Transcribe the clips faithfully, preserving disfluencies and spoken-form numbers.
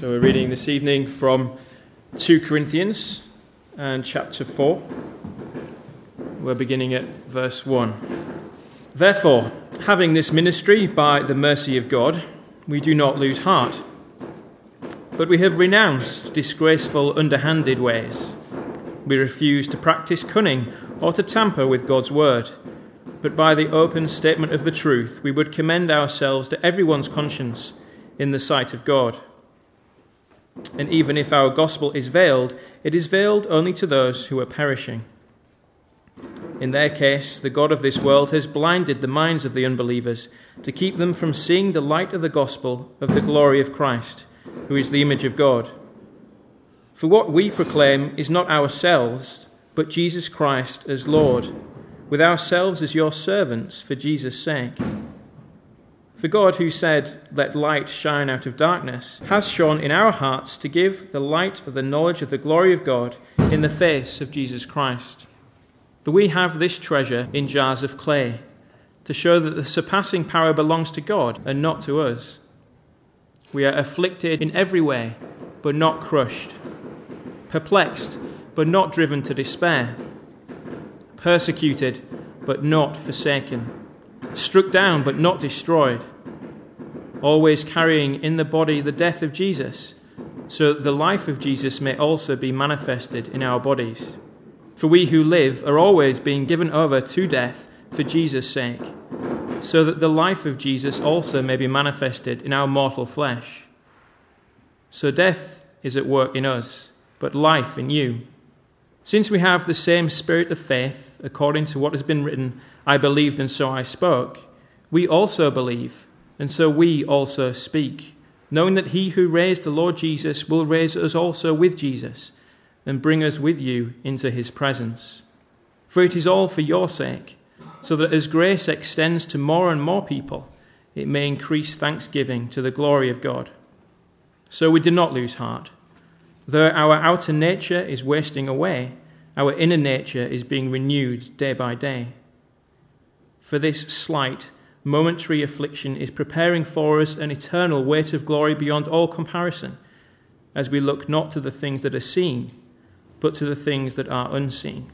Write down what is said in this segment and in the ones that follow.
So we're reading this evening from Second Corinthians and chapter four. We're beginning at verse one. Therefore, having this ministry by the mercy of God, we do not lose heart. But we have renounced disgraceful, underhanded ways. We refuse to practice cunning or to tamper with God's word. But by the open statement of the truth, we would commend ourselves to everyone's conscience in the sight of God. And even if our gospel is veiled, it is veiled only to those who are perishing. In their case, the God of this world has blinded the minds of the unbelievers to keep them from seeing the light of the gospel of the glory of Christ, who is the image of God. For what we proclaim is not ourselves, but Jesus Christ as Lord, with ourselves as your servants for Jesus' sake. For God, who said, "Let light shine out of darkness," has shone in our hearts to give the light of the knowledge of the glory of God in the face of Jesus Christ. For we have this treasure in jars of clay, to show that the surpassing power belongs to God and not to us. We are afflicted in every way, but not crushed, perplexed, but not driven to despair, persecuted, but not forsaken, struck down, but not destroyed, always carrying in the body the death of Jesus, so that the life of Jesus may also be manifested in our bodies. For we who live are always being given over to death for Jesus' sake, so that the life of Jesus also may be manifested in our mortal flesh. So death is at work in us, but life in you. Since we have the same spirit of faith, according to what has been written, "I believed and so I spoke," we also believe, and so we also speak, knowing that he who raised the Lord Jesus will raise us also with Jesus and bring us with you into his presence. For it is all for your sake, so that as grace extends to more and more people, it may increase thanksgiving to the glory of God. So we do not lose heart. Though our outer nature is wasting away, our inner nature is being renewed day by day. For this slight, momentary affliction is preparing for us an eternal weight of glory beyond all comparison, as we look not to the things that are seen, but to the things that are unseen.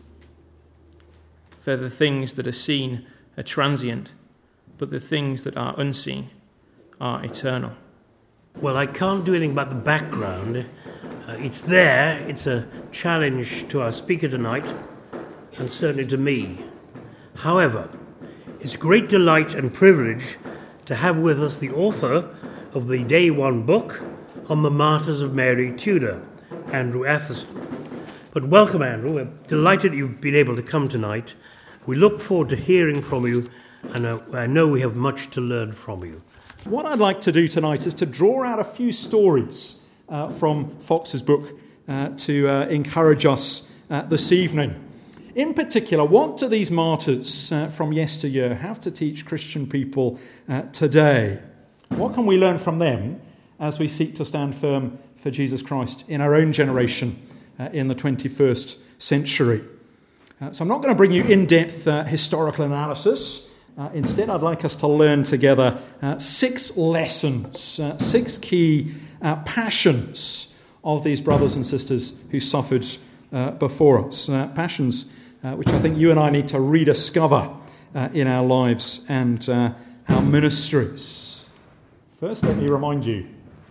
For the things that are seen are transient, but the things that are unseen are eternal. Well, I can't do anything about the background. Uh, it's there. It's a challenge to our speaker tonight, and certainly to me. However, it's a great delight and privilege to have with us the author of the Day One book on the Martyrs of Mary Tudor, Andrew Atherston. But welcome, Andrew. We're delighted you've been able to come tonight. We look forward to hearing from you, and uh, I know we have much to learn from you. What I'd like to do tonight is to draw out a few stories uh, from Fox's book uh, to uh, encourage us uh, this evening. In particular, what do these martyrs uh, from yesteryear have to teach Christian people uh, today? What can we learn from them as we seek to stand firm for Jesus Christ in our own generation uh, in the twenty-first century? Uh, so I'm not going to bring you in-depth uh, historical analysis. Uh, instead, I'd like us to learn together uh, six lessons, uh, six key uh, passions of these brothers and sisters who suffered uh, before us. Uh, passions uh, which I think you and I need to rediscover uh, in our lives and uh, our ministries. First, let me remind you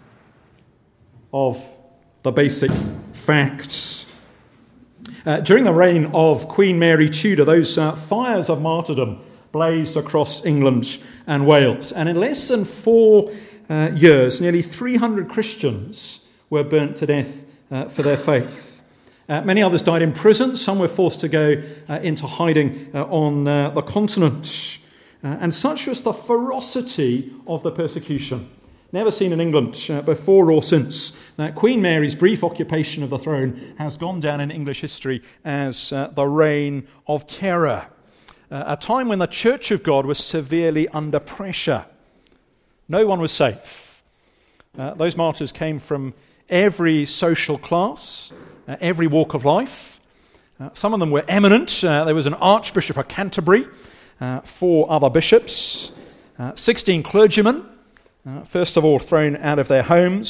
of the basic facts. Uh, during the reign of Queen Mary Tudor, those uh, fires of martyrdom blazed across England and Wales. And in less than four uh, years, nearly three hundred Christians were burnt to death uh, for their faith. Uh, many others died in prison. Some were forced to go uh, into hiding uh, on uh, the continent. Uh, and such was the ferocity of the persecution, never seen in England uh, before or since, that Queen Mary's brief occupation of the throne has gone down in English history as uh, the Reign of Terror. Uh, a time when the Church of God was severely under pressure. No one was safe. Uh, those martyrs came from every social class, uh, every walk of life. Uh, some of them were eminent. Uh, there was an Archbishop of Canterbury, uh, four other bishops, uh, sixteen clergymen, uh, first of all thrown out of their homes,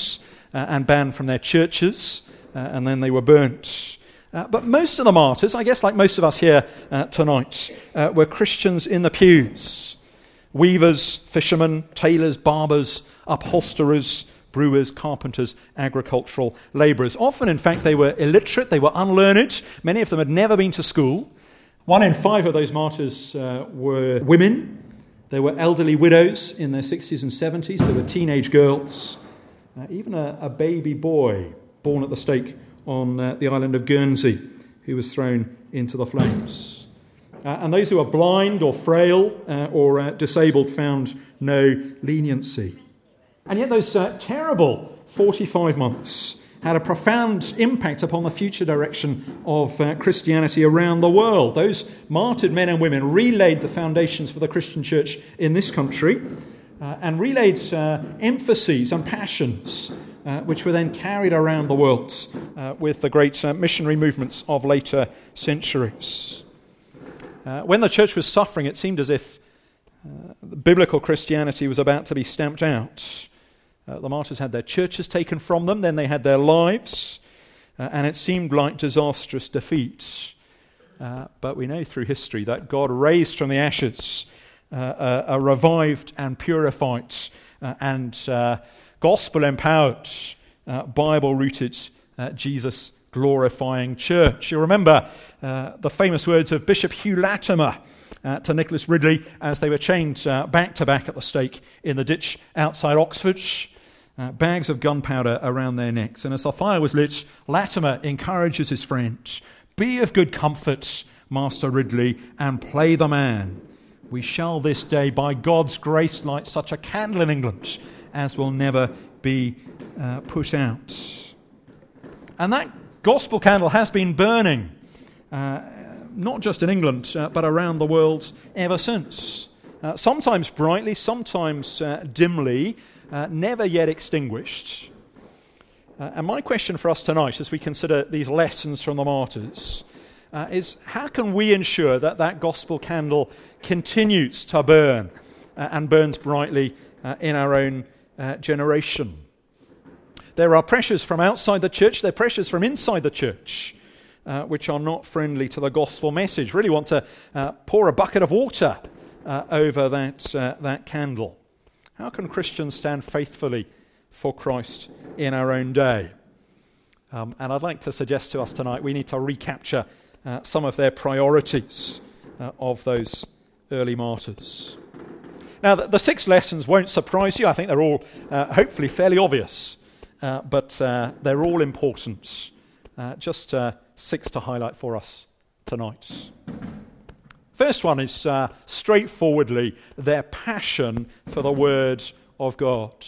uh, and banned from their churches, uh, and then they were burnt. Uh, but most of the martyrs, I guess like most of us here uh, tonight, uh, were Christians in the pews. Weavers, fishermen, tailors, barbers, upholsterers, brewers, carpenters, agricultural labourers. Often, in fact, they were illiterate, they were unlearned. Many of them had never been to school. One in five of those martyrs uh, were women. They were elderly widows in their sixties and seventies. They were teenage girls. Uh, even a, a baby boy born at the stake on uh, the island of Guernsey, who was thrown into the flames. Uh, and those who were blind or frail uh, or uh, disabled found no leniency. And yet those uh, terrible forty-five months had a profound impact upon the future direction of uh, Christianity around the world. Those martyred men and women relaid the foundations for the Christian church in this country uh, and relayed uh, emphases and passions Uh, which were then carried around the world uh, with the great uh, missionary movements of later centuries. Uh, when the church was suffering, it seemed as if uh, biblical Christianity was about to be stamped out. Uh, the martyrs had their churches taken from them, then they had their lives, uh, and it seemed like disastrous defeat. Uh, but we know through history that God raised from the ashes uh, a, a revived and purified uh, and uh, gospel-empowered, uh, Bible-rooted, uh, Jesus-glorifying church. You remember uh, the famous words of Bishop Hugh Latimer uh, to Nicholas Ridley as they were chained uh, back-to-back at the stake in the ditch outside Oxford, uh, bags of gunpowder around their necks. And as the fire was lit, Latimer encourages his friend, "Be of good comfort, Master Ridley, and play the man. We shall this day, by God's grace, light such a candle in England as will never be uh, put out." And that gospel candle has been burning, uh, not just in England, uh, but around the world ever since. Uh, sometimes brightly, sometimes uh, dimly, uh, never yet extinguished. Uh, and my question for us tonight, as we consider these lessons from the martyrs, uh, is how can we ensure that that gospel candle continues to burn uh, and burns brightly uh, in our own Uh, generation? There are pressures from outside the church, there are pressures from inside the church, uh, which are not friendly to the gospel message. Really want to uh, pour a bucket of water uh, over that, uh, that candle. How can Christians stand faithfully for Christ in our own day? Um, and I'd like to suggest to us tonight we need to recapture uh, some of their priorities uh, of those early martyrs. Now, the, the six lessons won't surprise you. I think they're all uh, hopefully fairly obvious, uh, but uh, they're all important. Uh, just uh, six to highlight for us tonight. First one is uh, straightforwardly their passion for the Word of God.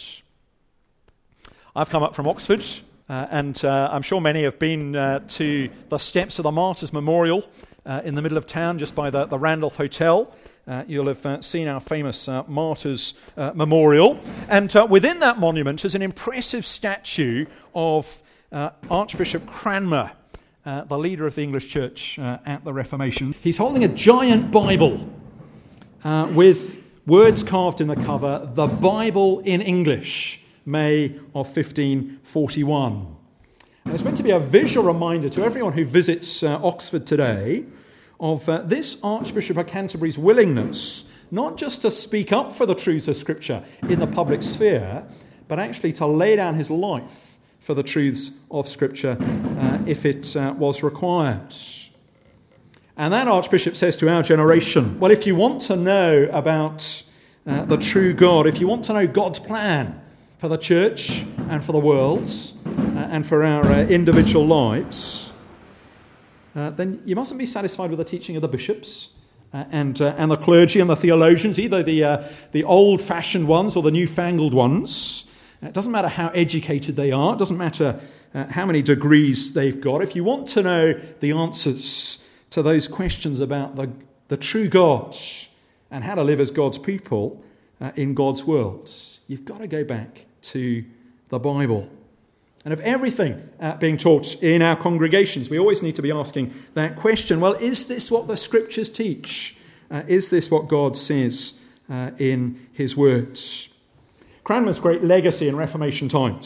I've come up from Oxford, uh, and uh, I'm sure many have been uh, to the steps of the Martyrs' Memorial uh, in the middle of town, just by the, the Randolph Hotel. Uh, you'll have uh, seen our famous uh, Martyrs' uh, Memorial. And uh, within that monument is an impressive statue of uh, Archbishop Cranmer, uh, the leader of the English Church uh, at the Reformation. He's holding a giant Bible uh, with words carved in the cover, "The Bible in English, May of fifteen forty-one. And it's meant to be a visual reminder to everyone who visits uh, Oxford today of uh, this Archbishop of Canterbury's willingness not just to speak up for the truths of Scripture in the public sphere, but actually to lay down his life for the truths of Scripture uh, if it uh, was required. And that Archbishop says to our generation, well, if you want to know about uh, the true God, if you want to know God's plan for the church and for the world uh, and for our uh, individual lives, Uh, then you mustn't be satisfied with the teaching of the bishops uh, and uh, and the clergy and the theologians, either the uh, the old-fashioned ones or the newfangled ones. Uh, it doesn't matter how educated they are. It doesn't matter uh, how many degrees they've got. If you want to know the answers to those questions about the, the true God and how to live as God's people uh, in God's world, you've got to go back to the Bible. And of everything uh, being taught in our congregations, we always need to be asking that question, well, is this what the Scriptures teach? Uh, is this what God says uh, in his words? Cranmer's great legacy in Reformation times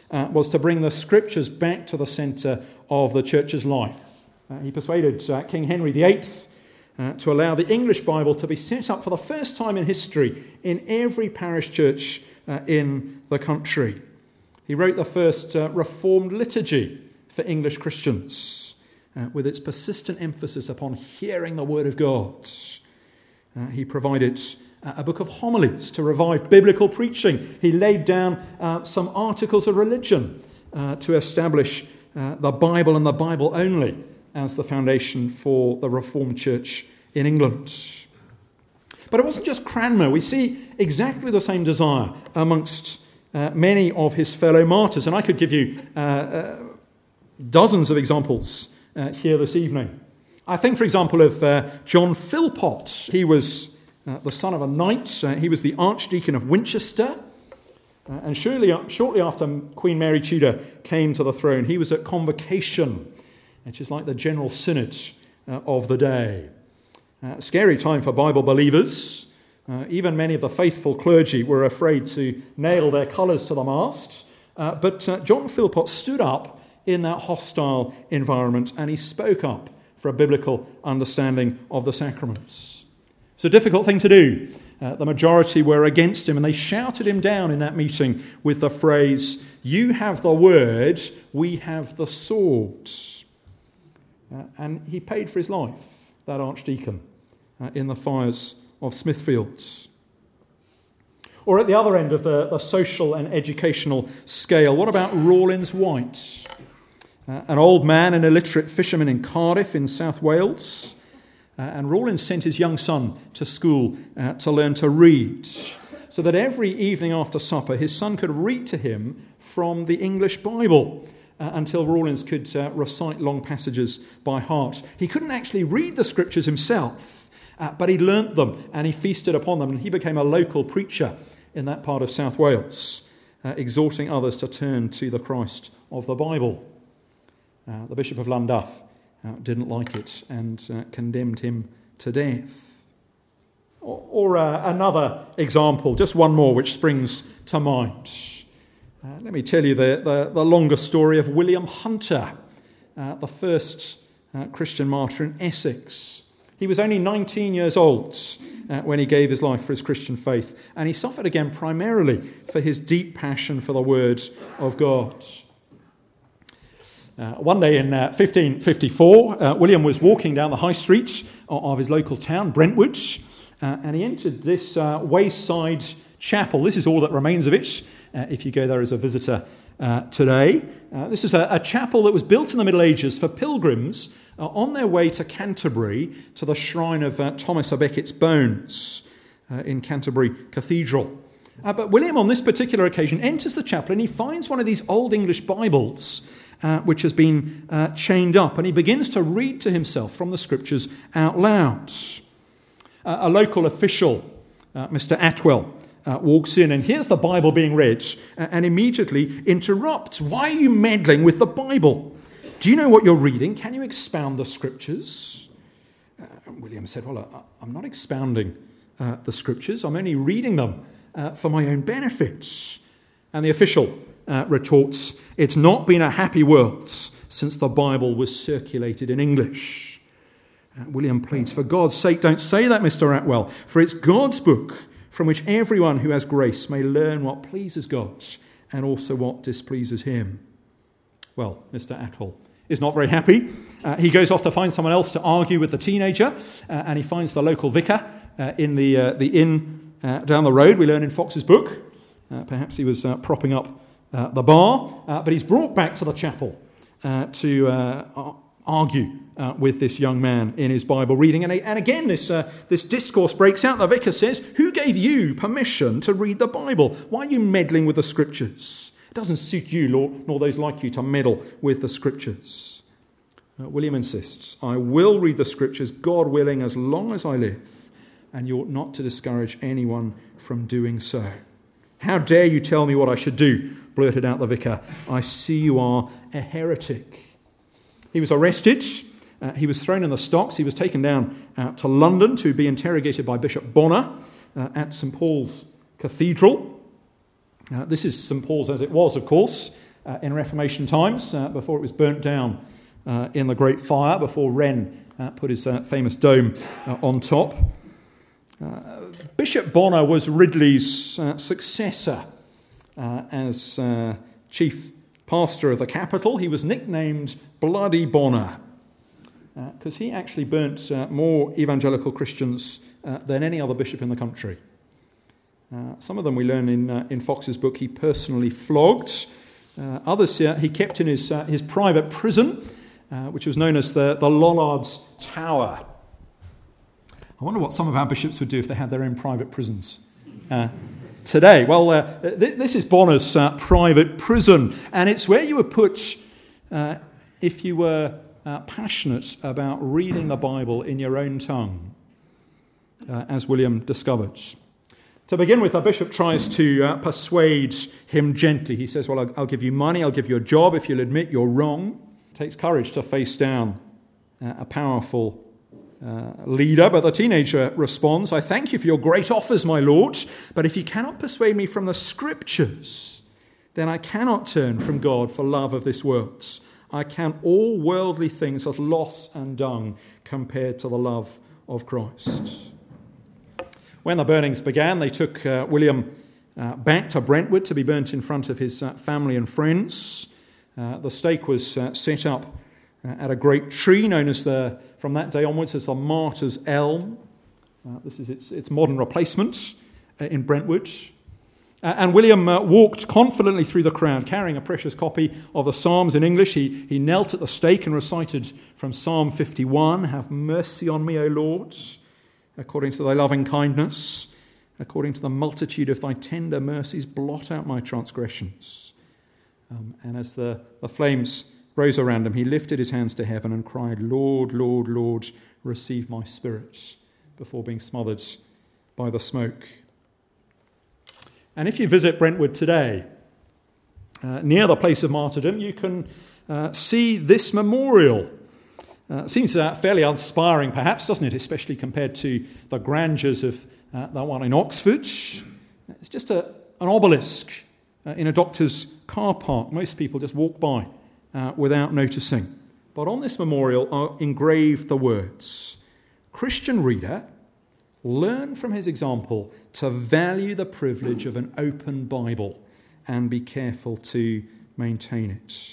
uh, was to bring the Scriptures back to the centre of the church's life. Uh, he persuaded uh, King Henry the Eighth uh, to allow the English Bible to be set up for the first time in history in every parish church uh, in the country. He wrote the first uh, Reformed liturgy for English Christians, uh, with its persistent emphasis upon hearing the Word of God. Uh, he provided uh, a book of homilies to revive biblical preaching. He laid down uh, some articles of religion uh, to establish uh, the Bible and the Bible only as the foundation for the Reformed Church in England. But it wasn't just Cranmer. We see exactly the same desire amongst uh, many of his fellow martyrs. And I could give you uh, uh, dozens of examples uh, here this evening. I think, for example, of uh, John Philpot. He was uh, the son of a knight. Uh, he was the Archdeacon of Winchester. Uh, and surely, shortly after Queen Mary Tudor came to the throne, he was at Convocation, which is like the General Synod uh, of the day. Uh, scary time for Bible believers. Uh, even many of the faithful clergy were afraid to nail their colours to the mast. Uh, but uh, John Philpot stood up in that hostile environment and he spoke up for a biblical understanding of the sacraments. It's a difficult thing to do. Uh, the majority were against him and they shouted him down in that meeting with the phrase, "You have the word, we have the sword." Uh, and he paid for his life, that archdeacon, uh, in the fires of Smithfields. Or at the other end of the, the social and educational scale, what about Rawlins White? Uh, an old man, an illiterate fisherman in Cardiff in South Wales. Uh, and Rawlins sent his young son to school uh, to learn to read, so that every evening after supper his son could read to him from the English Bible uh, until Rawlins could uh, recite long passages by heart. He couldn't actually read the Scriptures himself, uh, but he learnt them and he feasted upon them, and he became a local preacher in that part of South Wales, uh, exhorting others to turn to the Christ of the Bible. Uh, the Bishop of Llandaff uh, didn't like it and uh, condemned him to death. Or, or uh, another example, just one more which springs to mind. Uh, let me tell you the, the, the longer story of William Hunter, uh, the first uh, Christian martyr in Essex. He was only nineteen years old uh, when he gave his life for his Christian faith, and he suffered again primarily for his deep passion for the Word of God. Uh, one day in uh, fifteen fifty-four, uh, William was walking down the high street of his local town, Brentwood, uh, and he entered this uh, wayside chapel. This is all that remains of it, uh, if you go there as a visitor uh, today. Uh, this is a, a chapel that was built in the Middle Ages for pilgrims uh, on their way to Canterbury to the shrine of uh, Thomas à Becket's bones uh, in Canterbury Cathedral. Uh, but William, on this particular occasion, enters the chapel and he finds one of these old English Bibles Uh, which has been uh, chained up, and he begins to read to himself from the Scriptures out loud. Uh, a local official, uh, Mister Atwell, uh, walks in and hears the Bible being read uh, and immediately interrupts. "Why are you meddling with the Bible? Do you know what you're reading? Can you expound the Scriptures?" Uh, William said, "Well, uh, I'm not expounding uh, the Scriptures. I'm only reading them uh, for my own benefits." And the official Uh, retorts, "It's not been a happy world since the Bible was circulated in English." Uh, William pleads, "For God's sake, don't say that, Mister Atwell, for it's God's book from which everyone who has grace may learn what pleases God and also what displeases him." Well, Mister Atwell is not very happy. Uh, he goes off to find someone else to argue with the teenager, uh, and he finds the local vicar uh, in the, uh, the inn uh, down the road. We learn in Fox's book. Uh, perhaps he was uh, propping up Uh, the bar, uh, but he's brought back to the chapel uh, to uh, argue uh, with this young man in his Bible reading. And, and again, this uh, this discourse breaks out. The vicar says, "Who gave you permission to read the Bible? Why are you meddling with the Scriptures? It doesn't suit you, Lord, nor those like you, to meddle with the Scriptures." Uh, William insists, "I will read the Scriptures, God willing, as long as I live, and you ought not to discourage anyone from doing so." "How dare you tell me what I should do?" blurted out the vicar. "I see you are a heretic." He was arrested. Uh, he was thrown in the stocks. He was taken down uh, to London to be interrogated by Bishop Bonner uh, at Saint Paul's Cathedral. Uh, this is Saint Paul's as it was, of course, uh, in Reformation times, uh, before it was burnt down uh, in the Great Fire, before Wren uh, put his uh, famous dome uh, on top. Uh, Bishop Bonner was Ridley's uh, successor uh, as uh, chief pastor of the capital. He was nicknamed Bloody Bonner because uh, he actually burnt uh, more evangelical Christians uh, than any other bishop in the country. Uh, some of them we learn in uh, in Fox's book he personally flogged. Uh, others uh, he kept in his uh, his private prison, uh, which was known as the, the Lollards Tower. I wonder what some of our bishops would do if they had their own private prisons uh, today. Well, uh, th- this is Bonner's uh, private prison, and it's where you were put uh, if you were uh, passionate about reading the Bible in your own tongue, uh, as William discovered. To begin with, the bishop tries to uh, persuade him gently. He says, well, I'll, I'll give you money, I'll give you a job if you'll admit you're wrong. It takes courage to face down uh, a powerful uh, leader, but the teenager responds, I thank you for your great offers, my lord, but if you cannot persuade me from the scriptures, then I cannot turn from God for love of this world. I count all worldly things as loss and dung compared to the love of Christ. When the burnings began, they took uh, William uh, back to Brentwood to be burnt in front of his uh, family and friends. Uh, the stake was uh, set up uh, at a great tree known as the, from that day onwards, as the Martyr's Elm. Uh, this is its, its modern replacement uh, in Brentwood. Uh, and William uh, walked confidently through the crowd, carrying a precious copy of the Psalms in English. He, he knelt at the stake and recited from Psalm fifty-one, Have mercy on me, O Lord, according to thy loving kindness, according to the multitude of thy tender mercies, blot out my transgressions. Um, and as the, the flames rose around him, he lifted his hands to heaven and cried, Lord, Lord, Lord, receive my spirit, before being smothered by the smoke. And if you visit Brentwood today, uh, near the place of martyrdom, you can uh, see this memorial. Uh, it seems uh, fairly uninspiring, perhaps, doesn't it? Especially compared to the grandeurs of uh, the one in Oxford. It's just a, an obelisk uh, in a doctor's car park. Most people just walk by uh, without noticing. But on this memorial are engraved the words, Christian reader, learn from his example to value the privilege of an open Bible and be careful to maintain it.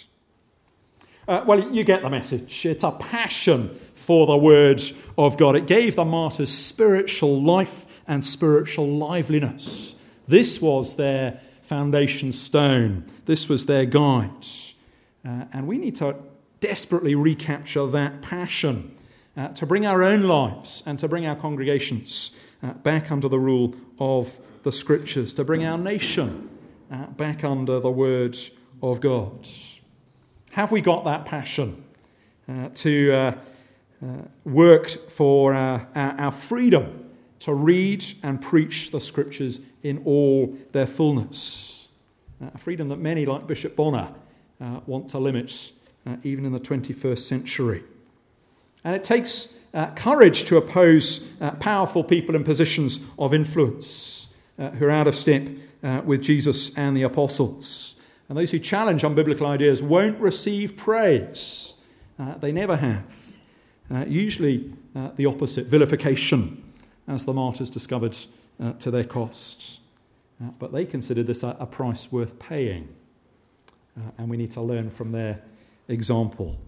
Uh, well, you get the message. It's a passion for the Word of God. It gave the martyrs spiritual life and spiritual liveliness. This was their foundation stone. This was their guide. Uh, and we need to desperately recapture that passion uh, to bring our own lives and to bring our congregations uh, back under the rule of the Scriptures, to bring our nation uh, back under the Word of God. Have we got that passion uh, to uh, uh, work for uh, our, our freedom to read and preach the Scriptures in all their fullness? Uh, a freedom that many, like Bishop Bonner, uh, want to limit, uh, even in the twenty-first century. And it takes uh, courage to oppose uh, powerful people in positions of influence uh, who are out of step uh, with Jesus and the apostles. And those who challenge unbiblical ideas won't receive praise. Uh, they never have. Uh, usually uh, the opposite, vilification, as the martyrs discovered uh, to their cost. Uh, but they considered this a, a price worth paying. Uh, and we need to learn from their example.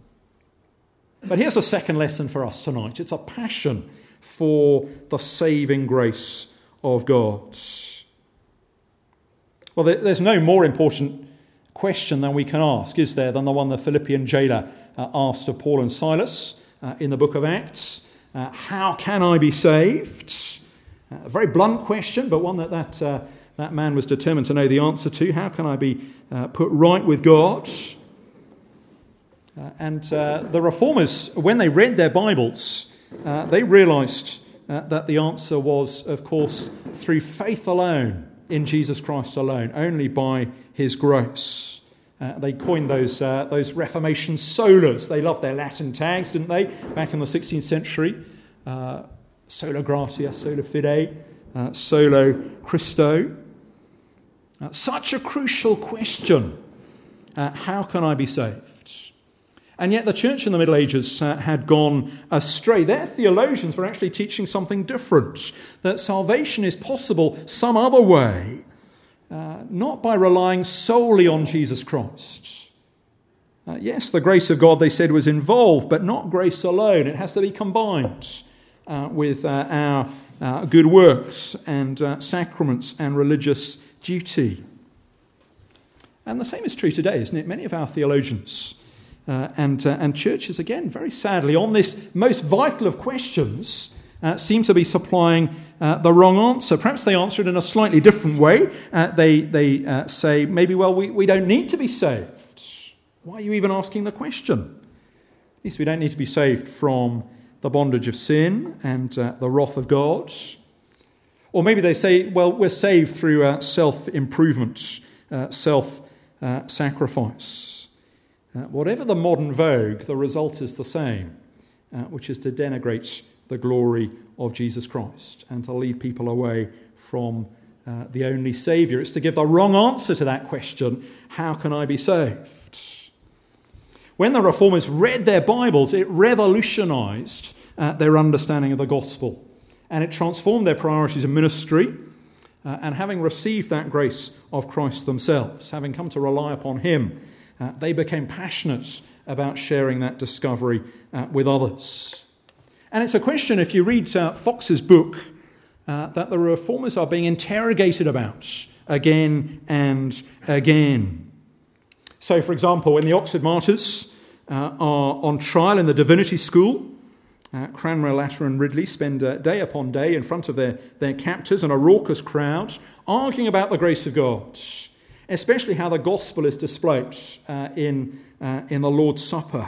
But here's a second lesson for us tonight. It's a passion for the saving grace of God. Well, there, there's no more important question than we can ask, is there, than the one the Philippian jailer uh, asked of Paul and Silas uh, in the book of Acts. Uh, how can I be saved? Uh, a very blunt question, but one that that, uh, that man was determined to know the answer to. How can I be uh, put right with God? Uh, and uh, the reformers, when they read their Bibles, uh, they realised uh, that the answer was, of course, through faith alone, in Jesus Christ alone, only by his grace. Uh, they coined those uh, those Reformation solas. They loved their Latin tags, didn't they, back in the sixteenth century? Uh, sola gratia, sola fide, uh, solo Christo. Uh, such a crucial question Uh, how can I be saved? And yet the church in the Middle Ages uh, had gone astray. Their theologians were actually teaching something different, that salvation is possible some other way, uh, not by relying solely on Jesus Christ. Uh, yes, the grace of God, they said, was involved, but not grace alone. It has to be combined uh, with uh, our uh, good works and uh, sacraments and religious duty. And the same is true today, isn't it? Many of our theologians Uh, and, uh, and churches, again, very sadly, on this most vital of questions, uh, seem to be supplying uh, the wrong answer. Perhaps they answer it in a slightly different way. Uh, they they uh, say, maybe, well, we, we don't need to be saved. Why are you even asking the question? At least we don't need to be saved from the bondage of sin and uh, the wrath of God. Or maybe they say, well, we're saved through uh, self-improvement, uh, self-sacrifice. Uh, whatever the modern vogue, the result is the same, uh, which is to denigrate the glory of Jesus Christ and to lead people away from uh, the only Saviour. It's to give the wrong answer to that question, how can I be saved? When the Reformers read their Bibles, it revolutionised uh, their understanding of the gospel, and it transformed their priorities of ministry. Uh, and having received that grace of Christ themselves, having come to rely upon him, Uh, they became passionate about sharing that discovery uh, with others. And it's a question, if you read uh, Fox's book, uh, that the Reformers are being interrogated about again and again. So, for example, when the Oxford Martyrs uh, are on trial in the Divinity School, uh, Cranmer, Latimer and Ridley spend uh, day upon day in front of their, their captors and a raucous crowd arguing about the grace of God, especially how the gospel is displayed uh, in uh, in the Lord's Supper.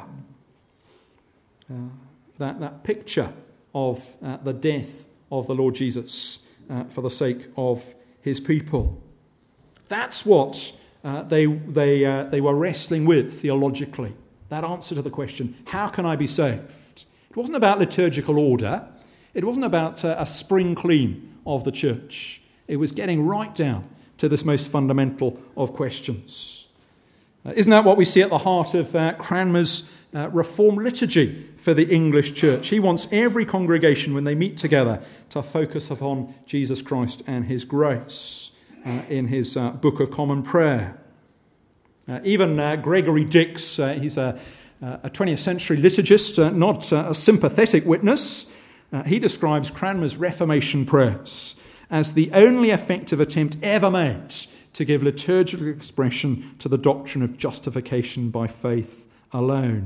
Uh, that, that picture of uh, the death of the Lord Jesus uh, for the sake of his people. That's what uh, they they uh, they were wrestling with theologically. That answer to the question, how can I be saved? It wasn't about liturgical order. It wasn't about uh, a spring clean of the church. It was getting right down to this most fundamental of questions. Uh, isn't that what we see at the heart of uh, Cranmer's uh, Reformed liturgy for the English church? He wants every congregation, when they meet together, to focus upon Jesus Christ and his grace uh, in his uh, Book of Common Prayer. Uh, even uh, Gregory Dix, uh, he's a, a twentieth century liturgist, uh, not uh, a sympathetic witness. Uh, he describes Cranmer's Reformation prayers as the only effective attempt ever made to give liturgical expression to the doctrine of justification by faith alone.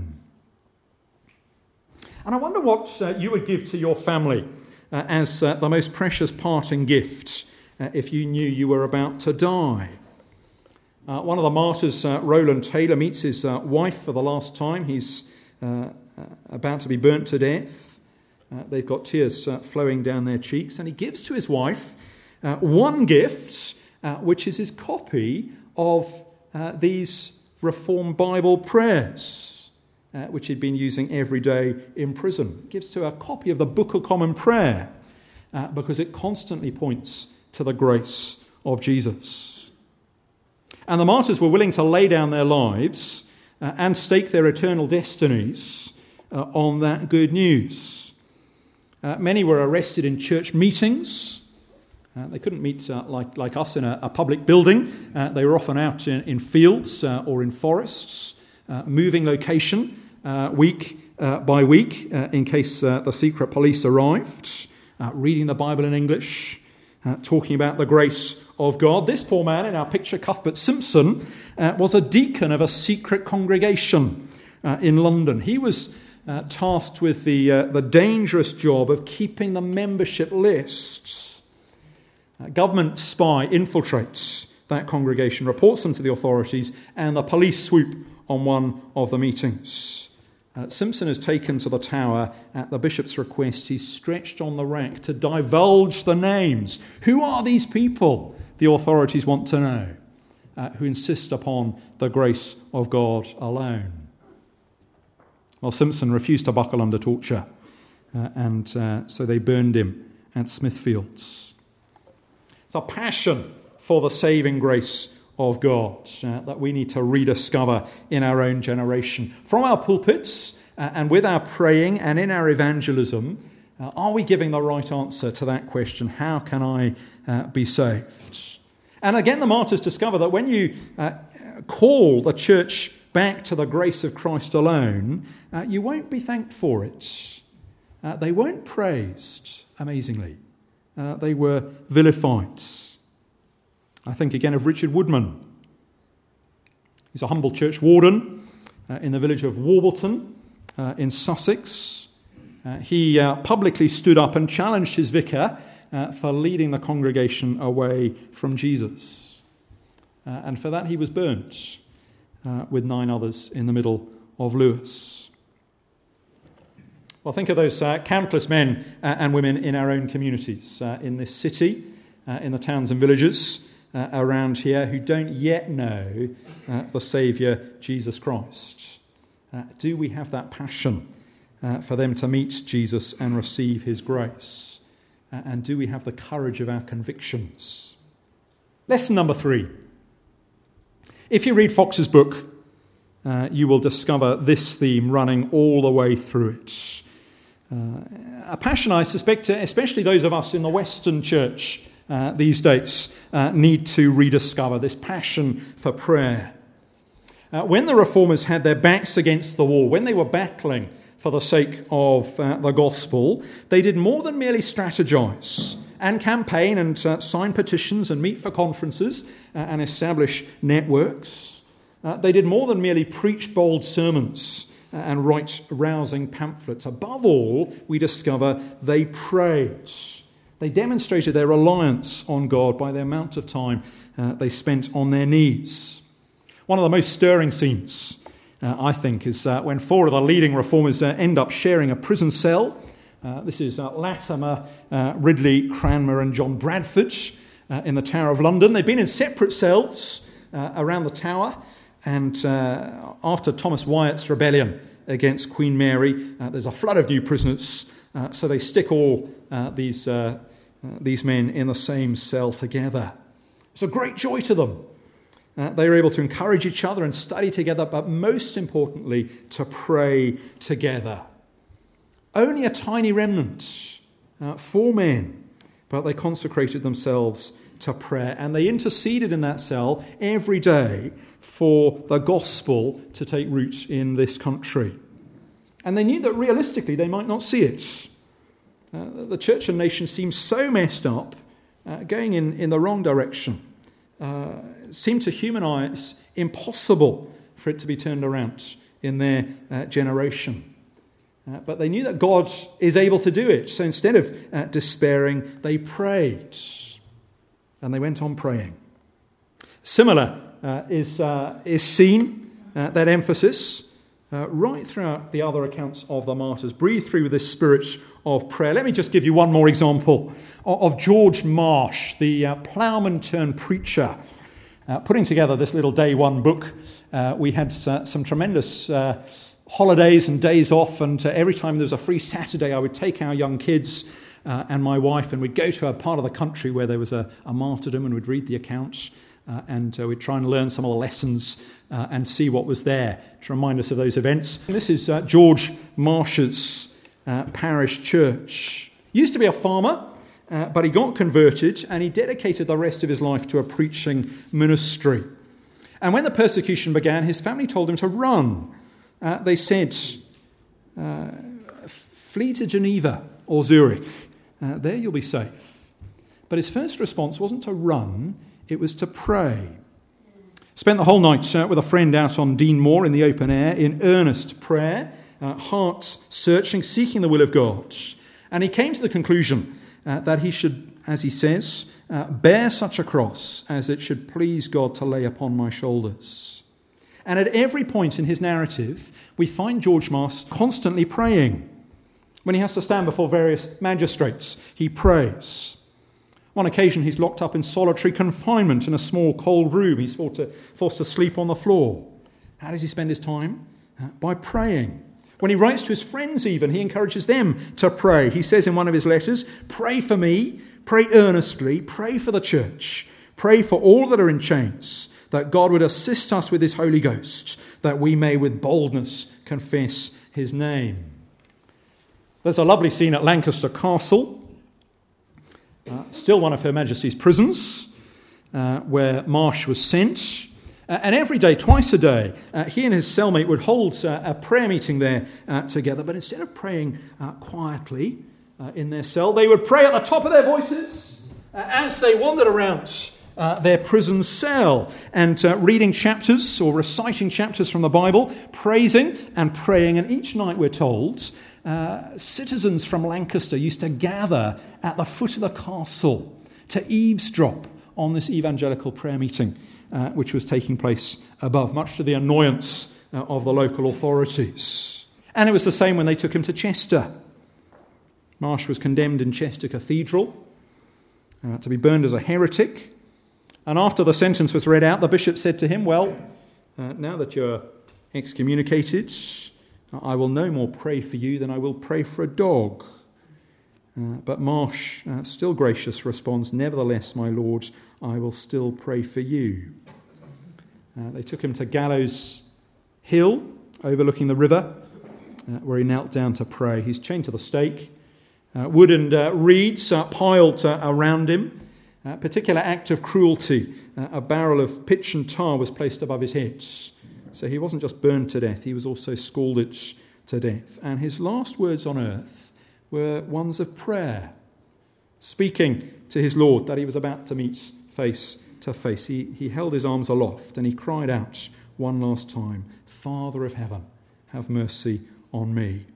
And I wonder what uh, you would give to your family uh, as uh, the most precious parting gift uh, if you knew you were about to die. Uh, one of the martyrs, uh, Roland Taylor, meets his uh, wife for the last time. He's uh, uh, about to be burnt to death. Uh, they've got tears uh, flowing down their cheeks, and he gives to his wife uh, one gift, uh, which is his copy of uh, these Reformed Bible prayers, uh, which he'd been using every day in prison. He gives to her a copy of the Book of Common Prayer, uh, because it constantly points to the grace of Jesus. And the martyrs were willing to lay down their lives uh, and stake their eternal destinies uh, on that good news. Uh, many were arrested in church meetings. Uh, they couldn't meet uh, like, like us in a, a public building. Uh, they were often out in, in fields uh, or in forests, uh, moving location uh, week uh, by week uh, in case uh, the secret police arrived, uh, reading the Bible in English, uh, talking about the grace of God. This poor man in our picture, Cuthbert Simpson, uh, was a deacon of a secret congregation uh, in London. He was Uh, tasked with the uh, the dangerous job of keeping the membership lists. Uh, government spy infiltrates that congregation, reports them to the authorities, and the police swoop on one of the meetings. Uh, Simpson is taken to the tower at the bishop's request. He's stretched on the rack to divulge the names. Who are these people, the authorities want to know, uh, who insist upon the grace of God alone? Well, Simpson refused to buckle under torture, uh, and uh, so they burned him at Smithfields. It's a passion for the saving grace of God uh, that we need to rediscover in our own generation. From our pulpits uh, and with our praying and in our evangelism, uh, are we giving the right answer to that question? How can I uh, be saved? And again, the martyrs discover that when you uh, call the church back to the grace of Christ alone, uh, you won't be thanked for it. Uh, they weren't praised, amazingly. Uh, they were vilified. I think again of Richard Woodman. He's a humble church warden uh, in the village of Warbleton uh, in Sussex. Uh, he uh, publicly stood up and challenged his vicar uh, for leading the congregation away from Jesus. Uh, and for that he was burnt uh, with nine others in the middle of Lewis. Well, think of those uh, countless men uh, and women in our own communities, uh, in this city, uh, in the towns and villages uh, around here who don't yet know uh, the Saviour, Jesus Christ. Uh, do we have that passion uh, for them to meet Jesus and receive his grace? Uh, and do we have the courage of our convictions? Lesson number three. If you read Fox's book, uh, you will discover this theme running all the way through it. Uh, a passion, I suspect, especially those of us in the Western church uh, these days, uh, need to rediscover this passion for prayer. Uh, when the reformers had their backs against the wall, when they were battling for the sake of uh, the gospel, they did more than merely strategize and campaign and uh, sign petitions and meet for conferences uh, and establish networks. Uh, they did more than merely preach bold sermons and write rousing pamphlets. Above all, we discover they prayed. They demonstrated their reliance on God by the amount of time uh, they spent on their knees. One of the most stirring scenes, uh, I think, is uh, when four of the leading reformers uh, end up sharing a prison cell. Uh, this is uh, Latimer, uh, Ridley, Cranmer and John Bradford uh, in the Tower of London. They've been in separate cells uh, around the Tower. And uh, after Thomas Wyatt's rebellion against Queen Mary, uh, there's a flood of new prisoners. Uh, so they stick all uh, these uh, uh, these men in the same cell together. It's a great joy to them. Uh, they were able to encourage each other and study together, but most importantly, to pray together. Only a tiny remnant, uh, four men, but they consecrated themselves to prayer, and they interceded in that cell every day for the gospel to take root in this country. And they knew that realistically they might not see it. Uh, the church and nation seemed so messed up, uh, going in, in the wrong direction. Uh, seemed to human eyes impossible for it to be turned around in their uh, generation. Uh, but they knew that God is able to do it. So instead of uh, despairing, they prayed. And they went on praying. Similar uh, is, uh, is seen, uh, that emphasis, uh, right throughout the other accounts of the martyrs. Breathe through with this spirit of prayer. Let me just give you one more example of, of George Marsh, the uh, ploughman turned preacher. Uh, putting together this little day one book, uh, we had uh, some tremendous uh, holidays and days off, and uh, every time there was a free Saturday, I would take our young kids Uh, and my wife, and we'd go to a part of the country where there was a, a martyrdom, and we'd read the accounts, uh, and uh, we'd try and learn some of the lessons uh, and see what was there to remind us of those events. And this is uh, George Marsh's uh, parish church. He used to be a farmer, uh, but he got converted, and he dedicated the rest of his life to a preaching ministry. And when the persecution began, his family told him to run. Uh, they said, uh, flee to Geneva or Zurich. Uh, there you'll be safe. But his first response wasn't to run, it was to pray. Spent the whole night uh, with a friend out on Dean Moor in the open air in earnest prayer, uh, hearts searching, seeking the will of God. And he came to the conclusion uh, that he should, as he says, uh, bear such a cross as it should please God to lay upon my shoulders. And at every point in his narrative, we find George Marsh constantly praying. When he has to stand before various magistrates, he prays. One occasion, he's locked up in solitary confinement in a small cold room. He's forced to, forced to sleep on the floor. How does he spend his time? Uh, by praying. When he writes to his friends even, he encourages them to pray. He says in one of his letters, pray for me, pray earnestly, pray for the church, pray for all that are in chains, that God would assist us with his Holy Ghost, that we may with boldness confess his name. There's a lovely scene at Lancaster Castle, uh, still one of Her Majesty's prisons, uh, where Marsh was sent. Uh, and every day, twice a day, uh, he and his cellmate would hold uh, a prayer meeting there uh, together. But instead of praying uh, quietly uh, in their cell, they would pray at the top of their voices uh, as they wandered around uh, their prison cell and uh, reading chapters or reciting chapters from the Bible, praising and praying. And each night, we're told, uh, citizens from Lancaster used to gather at the foot of the castle to eavesdrop on this evangelical prayer meeting, Uh, which was taking place above, much to the annoyance uh, of the local authorities. And it was the same when they took him to Chester. Marsh was condemned in Chester Cathedral uh, to be burned as a heretic. And after the sentence was read out, the bishop said to him, well, uh, now that you're excommunicated, I will no more pray for you than I will pray for a dog. Uh, but Marsh, uh, still gracious, responds, nevertheless, my lord, I will still pray for you. Uh, they took him to Gallows Hill, overlooking the river, uh, where he knelt down to pray. He's chained to the stake. Uh, wood and uh, reeds are piled uh, around him. A particular act of cruelty, uh, a barrel of pitch and tar was placed above his head. So he wasn't just burned to death, he was also scalded to death. And his last words on earth were ones of prayer, speaking to his Lord that he was about to meet face to face. He, he held his arms aloft and he cried out one last time, Father of heaven, have mercy on me.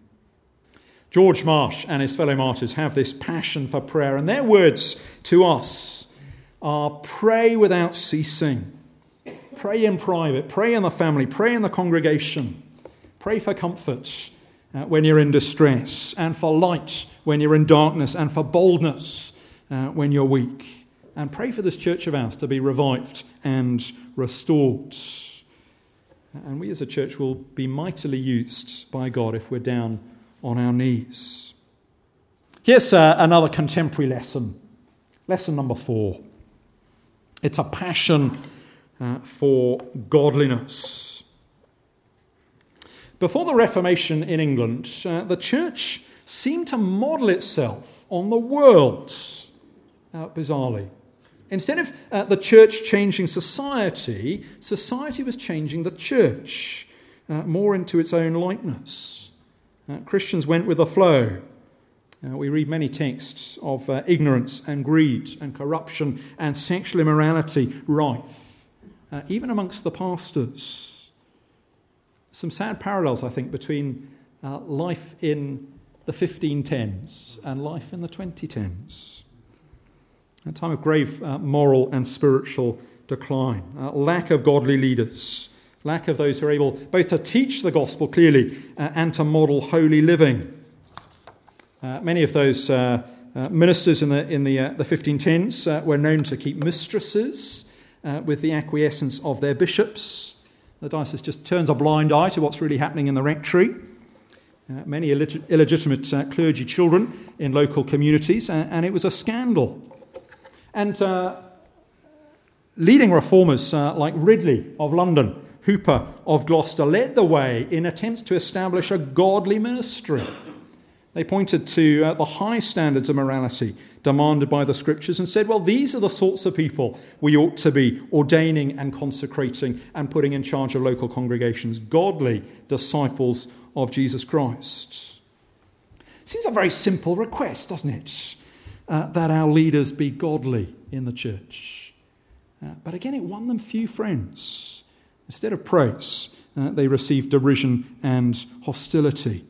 George Marsh and his fellow martyrs have this passion for prayer, and their words to us are pray without ceasing. Pray in private, pray in the family, pray in the congregation. Pray for comfort uh, when you're in distress, and for light when you're in darkness, and for boldness uh, when you're weak. And pray for this church of ours to be revived and restored. And we as a church will be mightily used by God if we're down on our knees. Here's uh, another contemporary lesson. Lesson number four. It's a passion uh, for godliness. Before the Reformation in England, uh, the church seemed to model itself on the world, uh, bizarrely. Instead of uh, the church changing society, society was changing the church uh, more into its own likeness. Uh, Christians went with the flow. Uh, we read many texts of uh, ignorance and greed and corruption and sexual immorality rife, uh, even amongst the pastors. Some sad parallels, I think, between uh, life in the fifteen tens and life in the twenty tens. A time of grave uh, moral and spiritual decline, uh, lack of godly leaders, lack of those who are able both to teach the gospel clearly uh, and to model holy living. Uh, many of those uh, uh, ministers in the in the uh, the fifteen tens uh, were known to keep mistresses uh, with the acquiescence of their bishops. The diocese just turns a blind eye to what's really happening in the rectory. Uh, many illeg- illegitimate uh, clergy children in local communities, uh, and it was a scandal. And uh, leading reformers uh, like Ridley of London, Hooper of Gloucester, led the way in attempts to establish a godly ministry. They pointed to uh, the high standards of morality demanded by the Scriptures and said, well, these are the sorts of people we ought to be ordaining and consecrating and putting in charge of local congregations, godly disciples of Jesus Christ. Seems a very simple request, doesn't it? Uh, that our leaders be godly in the church. Uh, but again, it won them few friends. Instead of praise, uh, they received derision and hostility.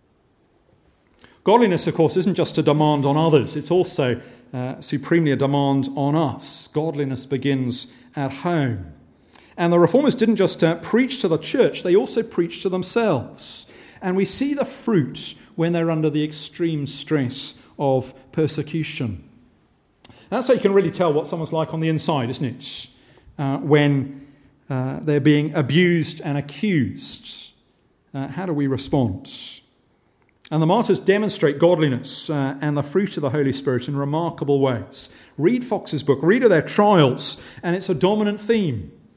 Godliness, of course, isn't just a demand on others. It's also uh, supremely a demand on us. Godliness begins at home. And the reformers didn't just uh, preach to the church, they also preached to themselves. And we see the fruit when they're under the extreme stress of persecution. That's how you can really tell what someone's like on the inside, isn't it? Uh, when uh, they're being abused and accused. Uh, how do we respond? And the martyrs demonstrate godliness uh, and the fruit of the Holy Spirit in remarkable ways. Read Fox's book, read of their trials, and it's a dominant theme.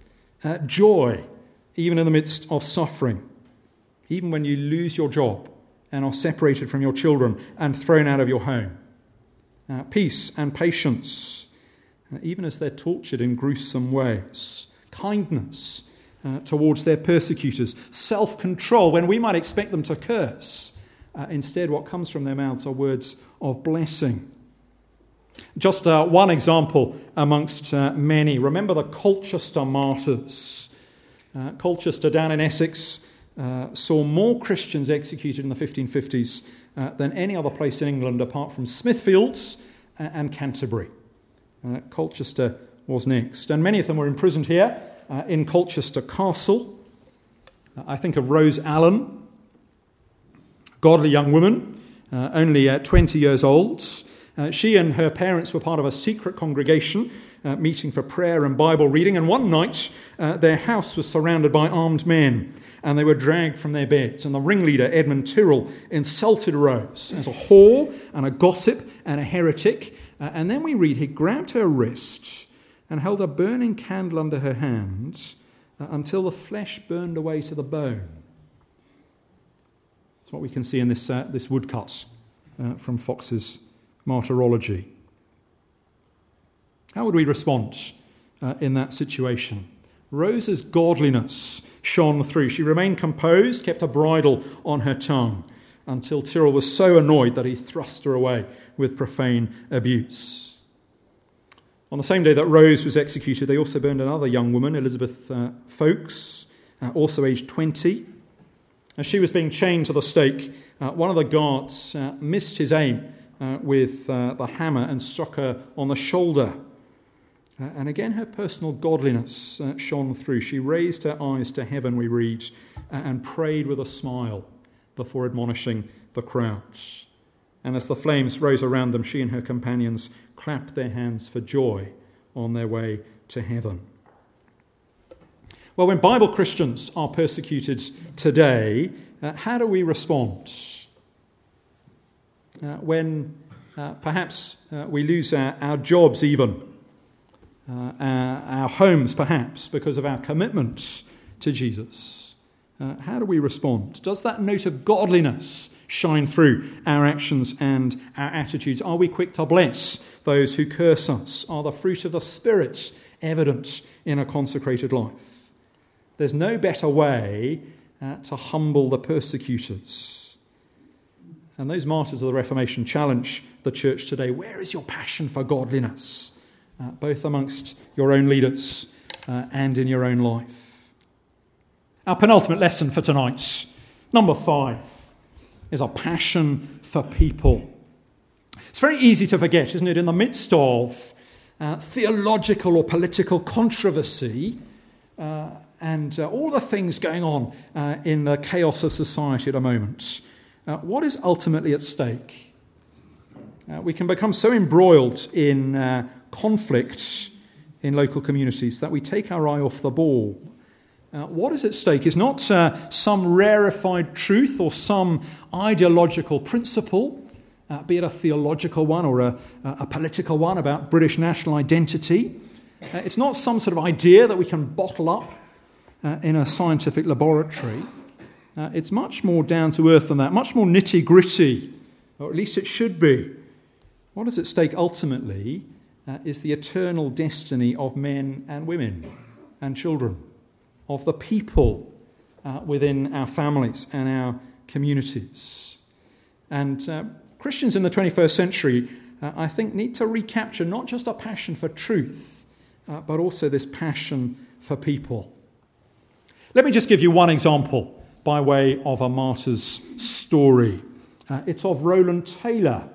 Uh, joy, even in the midst of suffering, even when you lose your job and are separated from your children and thrown out of your home. Uh, peace and patience, uh, even as they're tortured in gruesome ways. Kindness uh, towards their persecutors. Self-control when we might expect them to curse. Uh, instead, what comes from their mouths are words of blessing. Just uh, one example amongst uh, many. Remember the Colchester martyrs. Uh, Colchester down in Essex uh, saw more Christians executed in the fifteen fifties uh, than any other place in England apart from Smithfields uh, and Canterbury. Uh, Colchester was next. And many of them were imprisoned here uh, in Colchester Castle. Uh, I think of Rose Allen, godly young woman, uh, only uh, twenty years old. Uh, she and her parents were part of a secret congregation uh, meeting for prayer and Bible reading, and one night uh, their house was surrounded by armed men, and they were dragged from their beds, and the ringleader, Edmund Tyrrell, insulted Rose as a whore and a gossip and a heretic, uh, and then we read he grabbed her wrist and held a burning candle under her hand uh, until the flesh burned away to the bone. That's what we can see in this, uh, this woodcut uh, from Fox's Martyrology. How would we respond uh, in that situation? Rose's godliness shone through. She remained composed, kept a bridle on her tongue, until Tyrrell was so annoyed that he thrust her away with profane abuse. On the same day that Rose was executed, they also burned another young woman, Elizabeth uh, Folkes, uh, also aged twenty. As she was being chained to the stake, uh, one of the guards uh, missed his aim Uh, with uh, the hammer and struck her on the shoulder. Uh, and again, her personal godliness uh, shone through. She raised her eyes to heaven, we read, uh, and prayed with a smile before admonishing the crowds. And as the flames rose around them, she and her companions clapped their hands for joy on their way to heaven. Well, when Bible Christians are persecuted today, uh, how do we respond? Uh, when uh, perhaps uh, we lose our, our jobs even, uh, our, our homes perhaps, because of our commitment to Jesus. Uh, how do we respond? Does that note of godliness shine through our actions and our attitudes? Are we quick to bless those who curse us? Are the fruit of the Spirit evident in a consecrated life? There's no better way uh, to humble the persecutors. And those martyrs of the Reformation challenge the church today. Where is your passion for godliness, uh, both amongst your own leaders uh, and in your own life? Our penultimate lesson for tonight, number five, is a passion for people. It's very easy to forget, isn't it, in the midst of uh, theological or political controversy uh, and uh, all the things going on uh, in the chaos of society at the moment. Uh, what is ultimately at stake? Uh, we can become so embroiled in uh, conflict in local communities that we take our eye off the ball. Uh, what is at stake is not uh, some rarefied truth or some ideological principle, uh, be it a theological one or a, a political one about British national identity. Uh, it's not some sort of idea that we can bottle up uh, in a scientific laboratory. Uh, it's much more down to earth than that, much more nitty-gritty, or at least it should be. What is at stake ultimately uh, is the eternal destiny of men and women and children, of the people uh, within our families and our communities. And uh, Christians in the twenty-first century, uh, I think, need to recapture not just a passion for truth, uh, but also this passion for people. Let me just give you one example by way of a martyr's story. Uh, it's of Roland Taylor.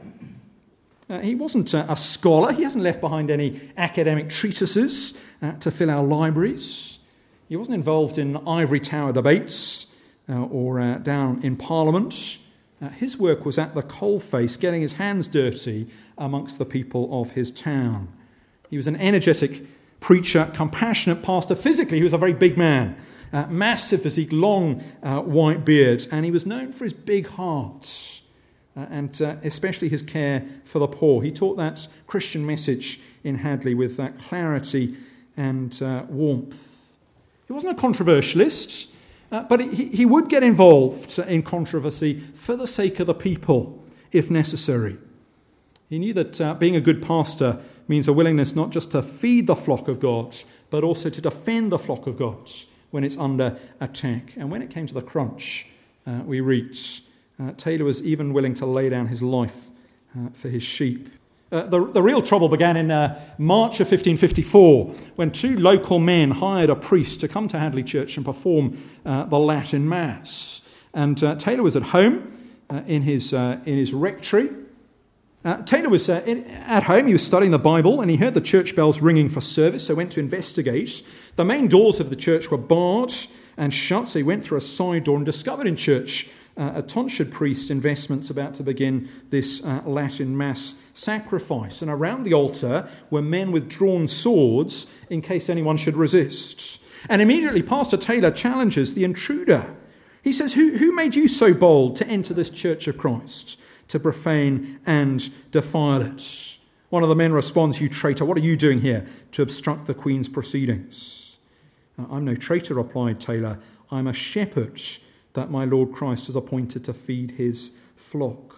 Uh, he wasn't uh, a scholar. He hasn't left behind any academic treatises uh, to fill our libraries. He wasn't involved in ivory tower debates uh, or uh, down in Parliament. Uh, his work was at the coalface, getting his hands dirty amongst the people of his town. He was an energetic preacher, compassionate pastor. Physically, he was a very big man. Uh, massive physique, long uh, white beard, and he was known for his big heart uh, and uh, especially his care for the poor. He taught that Christian message in Hadley with that clarity and uh, warmth. He wasn't a controversialist, uh, but he, he would get involved in controversy for the sake of the people, if necessary. He knew that uh, being a good pastor means a willingness not just to feed the flock of God, but also to defend the flock of God when it's under attack. And when it came to the crunch, uh, we read, uh, Taylor was even willing to lay down his life uh, for his sheep. Uh, the, the real trouble began in uh, March of fifteen fifty-four, when two local men hired a priest to come to Hadley Church and perform uh, the Latin Mass. And uh, Taylor was at home uh, in his uh, in his rectory. Uh, Taylor was uh, in, at home. He was studying the Bible, and he heard the church bells ringing for service, so went to investigate. The main doors of the church were barred and shut, so he went through a side door and discovered in church Uh, a tonsured priest in vestments about to begin this uh, Latin Mass sacrifice. And around the altar were men with drawn swords in case anyone should resist. And immediately Pastor Taylor challenges the intruder. He says, who, who made you so bold to enter this church of Christ, to profane and defile it? One of the men responds, you traitor, what are you doing here to obstruct the Queen's proceedings? Uh, I'm no traitor, replied Taylor. I'm a shepherd that my Lord Christ has appointed to feed his flock.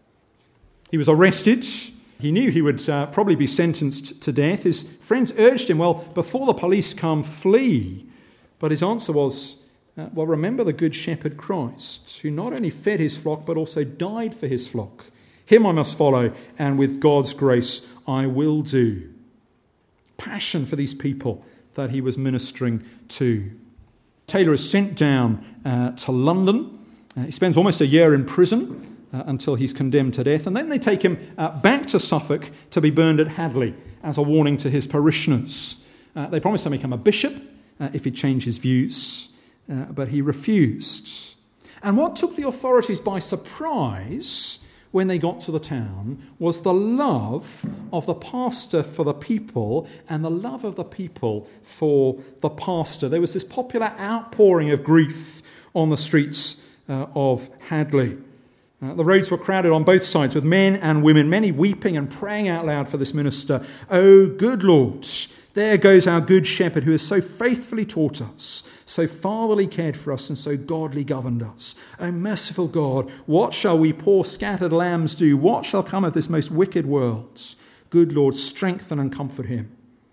He was arrested. He knew he would uh, probably be sentenced to death. His friends urged him, well, before the police come, flee. But his answer was, uh, well, remember the good shepherd Christ, who not only fed his flock, but also died for his flock. Him I must follow, and with God's grace I will do. Passion for these people that he was ministering to. Taylor is sent down uh, to London. Uh, he spends almost a year in prison uh, until he's condemned to death. And then they take him uh, back to Suffolk to be burned at Hadley as a warning to his parishioners. Uh, they promised to make him a bishop uh, if he'd change his views, uh, but he refused. And what took the authorities by surprise when they got to the town was the love of the pastor for the people and the love of the people for the pastor. There was this popular outpouring of grief on the streets uh, of Hadley. Uh, the roads were crowded on both sides with men and women, many weeping and praying out loud for this minister. Oh, good Lord, there goes our good shepherd who has so faithfully taught us, so fatherly cared for us, and so godly governed us. O merciful God, what shall we poor scattered lambs do? What shall come of this most wicked world? Good Lord, strengthen and comfort him.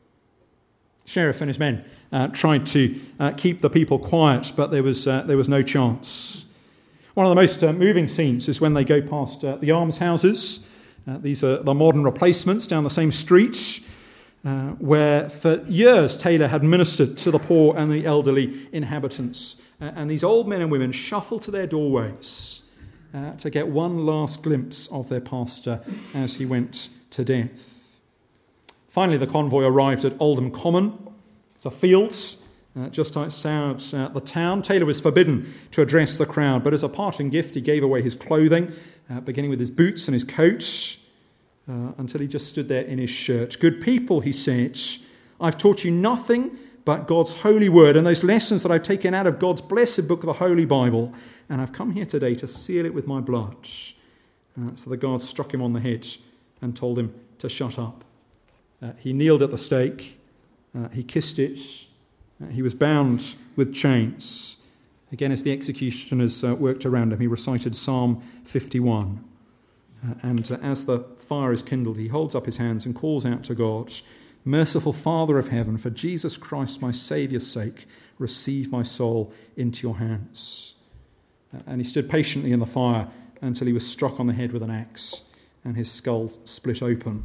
Sheriff and his men uh, tried to uh, keep the people quiet, but there was uh, there was no chance. One of the most uh, moving scenes is when they go past uh, the almshouses. Uh, these are the modern replacements down the same street, Uh, where for years Taylor had ministered to the poor and the elderly inhabitants. Uh, and these old men and women shuffle to their doorways uh, to get one last glimpse of their pastor as he went to death. Finally, the convoy arrived at Oldham Common. It's a field uh, just outside uh, the town. Taylor was forbidden to address the crowd, but as a parting gift he gave away his clothing, uh, beginning with his boots and his coat, Uh, until he just stood there in his shirt. Good people, he said, I've taught you nothing but God's holy word and those lessons that I've taken out of God's blessed book, the Holy Bible, and I've come here today to seal it with my blood. Uh, so the guards struck him on the head and told him to shut up. Uh, he kneeled at the stake. Uh, he kissed it. Uh, he was bound with chains. Again, as the executioners uh, worked around him, he recited Psalm fifty-one. Uh, and uh, as the fire is kindled, he holds up his hands and calls out to God, Merciful Father of heaven, for Jesus Christ, my Saviour's sake, receive my soul into your hands. Uh, and he stood patiently in the fire until he was struck on the head with an axe and his skull split open.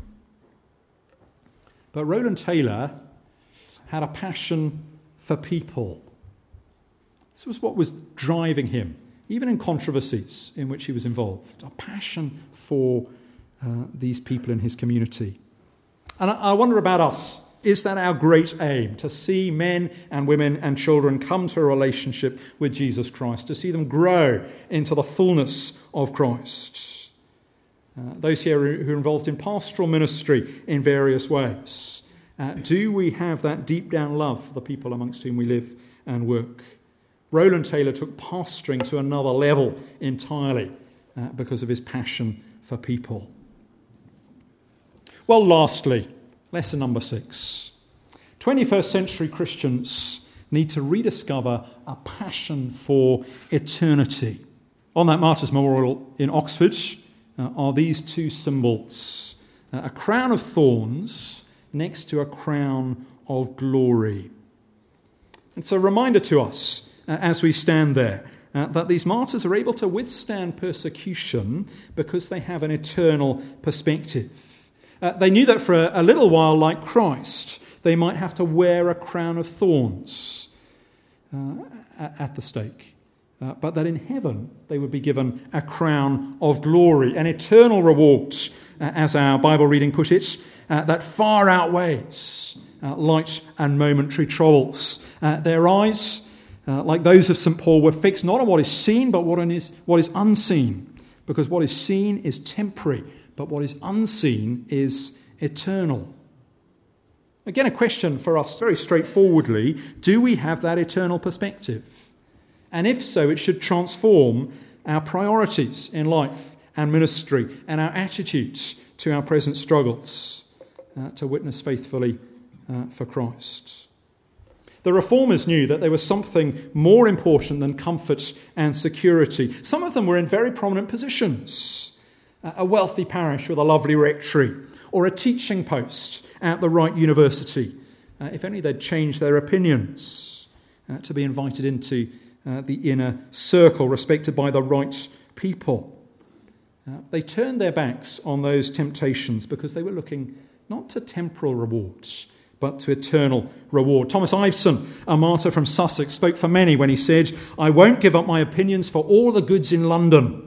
But Rowland Taylor had a passion for people. This was what was driving him, even in controversies in which he was involved, a passion for uh, these people in his community. And I, I wonder about us. Is that our great aim, to see men and women and children come to a relationship with Jesus Christ, to see them grow into the fullness of Christ? Uh, those here who are involved in pastoral ministry in various ways, uh, do we have that deep down love for the people amongst whom we live and work? Rowland Taylor took pastoring to another level entirely uh, because of his passion for people. Well, lastly, lesson number six. twenty-first century Christians need to rediscover a passion for eternity. On that Martyrs' Memorial in Oxford uh, are these two symbols. Uh, a crown of thorns next to a crown of glory. It's a reminder to us uh, as we stand there uh, that these martyrs are able to withstand persecution because they have an eternal perspective. Uh, they knew that for a, a little while, like Christ, they might have to wear a crown of thorns uh, at the stake. Uh, but that in heaven they would be given a crown of glory, an eternal reward, uh, as our Bible reading put it, uh, that far outweighs uh, light and momentary troubles. Uh, their eyes, uh, like those of Saint Paul, were fixed not on what is seen, but what is, what is unseen. Because what is seen is temporary, but what is unseen is eternal. Again, a question for us very straightforwardly, do we have that eternal perspective? And if so, it should transform our priorities in life and ministry and our attitudes to our present struggles uh, to witness faithfully uh, for Christ. The Reformers knew that there was something more important than comfort and security. Some of them were in very prominent positions. A wealthy parish with a lovely rectory, or a teaching post at the right university. Uh, if only they'd changed their opinions uh, to be invited into Uh, the inner circle, respected by the right people. Uh, they turned their backs on those temptations because they were looking not to temporal rewards, but to eternal reward. Thomas Iveson, a martyr from Sussex, spoke for many when he said, "I won't give up my opinions for all the goods in London."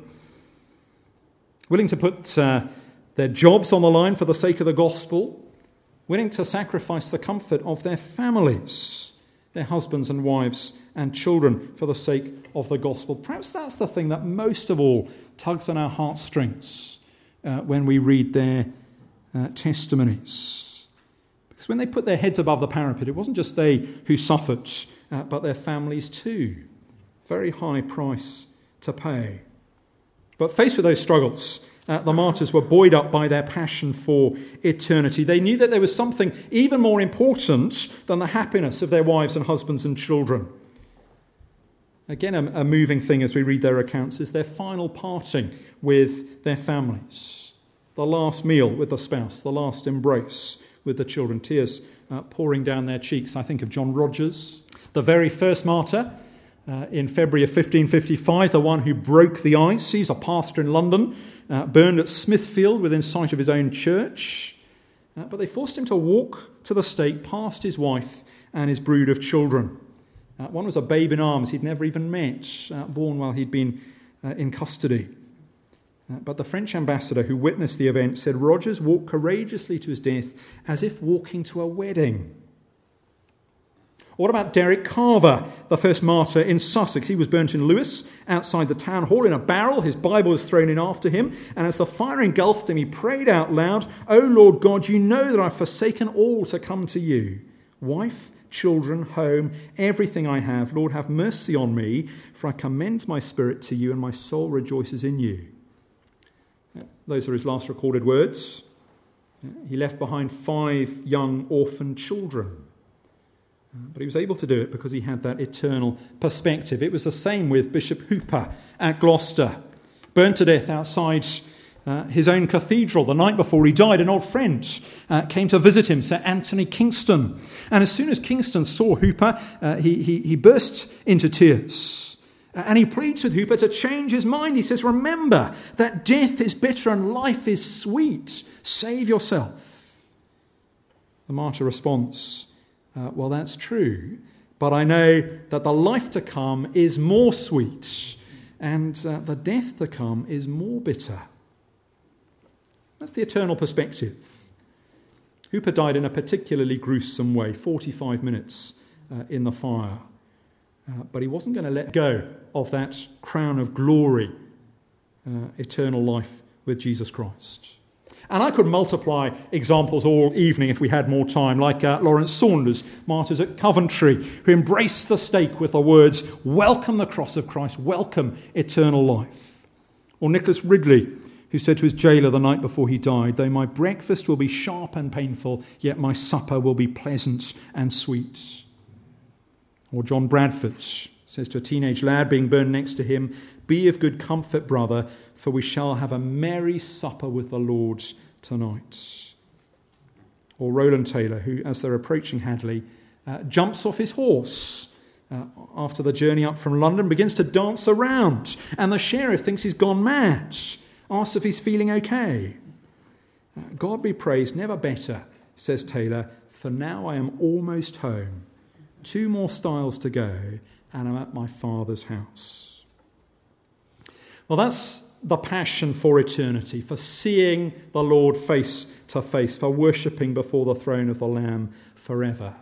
Willing to put uh, their jobs on the line for the sake of the gospel, willing to sacrifice the comfort of their families, their husbands and wives and children for the sake of the gospel. Perhaps that's the thing that most of all tugs on our heartstrings uh, when we read their uh, testimonies. Because when they put their heads above the parapet, it wasn't just they who suffered, uh, but their families too. Very high price to pay. But faced with those struggles, Uh, the martyrs were buoyed up by their passion for eternity. They knew that there was something even more important than the happiness of their wives and husbands and children. Again, a, a moving thing as we read their accounts is their final parting with their families. The last meal with the spouse, the last embrace with the children, tears uh, pouring down their cheeks. I think of John Rogers, the very first martyr, Uh, in February of fifteen fifty-five, the one who broke the ice. He's a pastor in London, uh, burned at Smithfield within sight of his own church. Uh, but they forced him to walk to the stake past his wife and his brood of children. Uh, one was a babe in arms he'd never even met, uh, born while he'd been uh, in custody. Uh, but the French ambassador who witnessed the event said Rogers walked courageously to his death as if walking to a wedding. What about Derek Carver, the first martyr in Sussex? He was burnt in Lewes, outside the town hall, in a barrel. His Bible was thrown in after him. And as the fire engulfed him, he prayed out loud, "O Lord God, you know that I've forsaken all to come to you. Wife, children, home, everything I have. Lord, have mercy on me, for I commend my spirit to you, and my soul rejoices in you." Those are his last recorded words. He left behind five young orphan children. But he was able to do it because he had that eternal perspective. It was the same with Bishop Hooper at Gloucester. Burned to death outside uh, his own cathedral the night before he died. An old friend uh, came to visit him, Sir Anthony Kingston. And as soon as Kingston saw Hooper, uh, he, he, he burst into tears. Uh, and he pleads with Hooper to change his mind. He says, "Remember that death is bitter and life is sweet. Save yourself." The martyr responds, Uh, well, that's true, but I know that the life to come is more sweet and uh, the death to come is more bitter. That's the eternal perspective. Hooper died in a particularly gruesome way, forty-five minutes uh, in the fire. Uh, but he wasn't going to let go of that crown of glory, uh, eternal life with Jesus Christ. And I could multiply examples all evening if we had more time, like uh, Lawrence Saunders, martyrs at Coventry, who embraced the stake with the words, "Welcome the cross of Christ, welcome eternal life." Or Nicholas Ridley, who said to his jailer the night before he died, "Though my breakfast will be sharp and painful, yet my supper will be pleasant and sweet." Or John Bradford says to a teenage lad being burned next to him, "Be of good comfort, brother, for we shall have a merry supper with the Lord tonight." Or Roland Taylor, who, as they're approaching Hadley, uh, jumps off his horse uh, after the journey up from London, begins to dance around, and the sheriff thinks he's gone mad, asks if he's feeling okay. Uh, God be praised, never better, says Taylor, for now I am almost home. Two more stiles to go, and I'm at my Father's house. Well, that's the passion for eternity, for seeing the Lord face to face, for worshipping before the throne of the Lamb forever.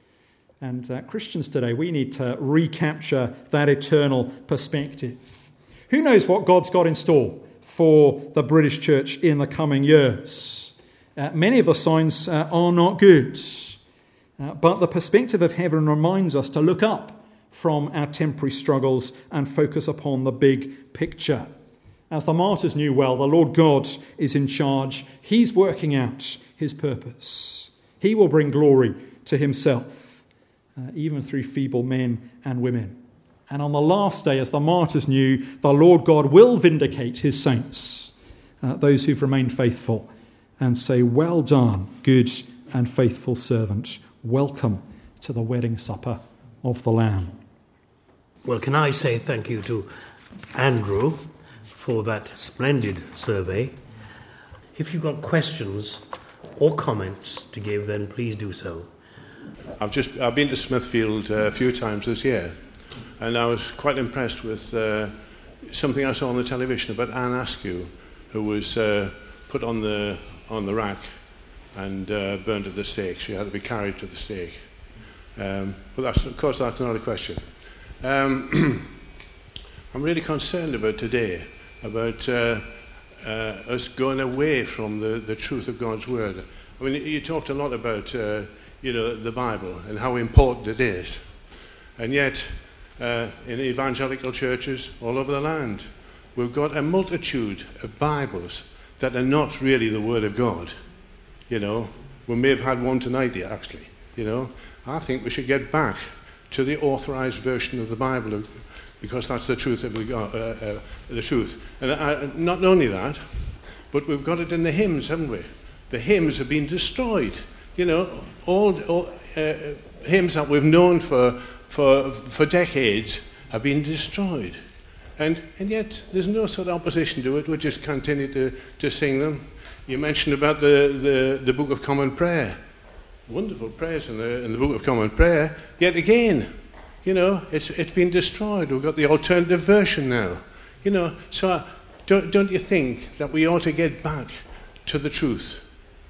And uh, Christians today, we need to recapture that eternal perspective. Who knows what God's got in store for the British church in the coming years? Uh, many of the signs uh, are not good. Uh, but the perspective of heaven reminds us to look up from our temporary struggles and focus upon the big picture. As the martyrs knew well, the Lord God is in charge. He's working out his purpose. He will bring glory to himself, uh, even through feeble men and women. And on the last day, as the martyrs knew, the Lord God will vindicate his saints, uh, those who've remained faithful, and say, "Well done, good and faithful servant. Welcome to the wedding supper of the Lamb." Well, can I say thank you to Andrew for that splendid survey. If you've got questions or comments to give, then please do so. I've just I've been to Smithfield uh, a few times this year, and I was quite impressed with uh, something I saw on the television about Anne Askew, who was uh, put on the on the rack and uh, burned at the stake. She had to be carried to the stake. Um, but that's, of course, that's another question. Um, I'm really concerned about today, about uh, uh, us going away from the, the truth of God's word. I mean, you talked a lot about, uh, you know, the Bible and how important it is. And yet, uh, in evangelical churches all over the land, we've got a multitude of Bibles that are not really the Word of God. You know, we may have had one tonight here, actually. You know, I think we should get back to the authorized version of the Bible, because that's the truth of the, God, uh, uh, the truth. And uh, not only that, but we've got it in the hymns, haven't we? The hymns have been destroyed. You know, all, all uh, hymns that we've known for, for for decades have been destroyed. And and yet there's no sort of opposition to it. We just continue to, to sing them. You mentioned about the, the, the Book of Common Prayer. Wonderful prayers in the in the Book of Common Prayer. Yet again, you know, it's it's been destroyed. We've got the alternative version now. You know, so uh, don't don't you think that we ought to get back to the truth?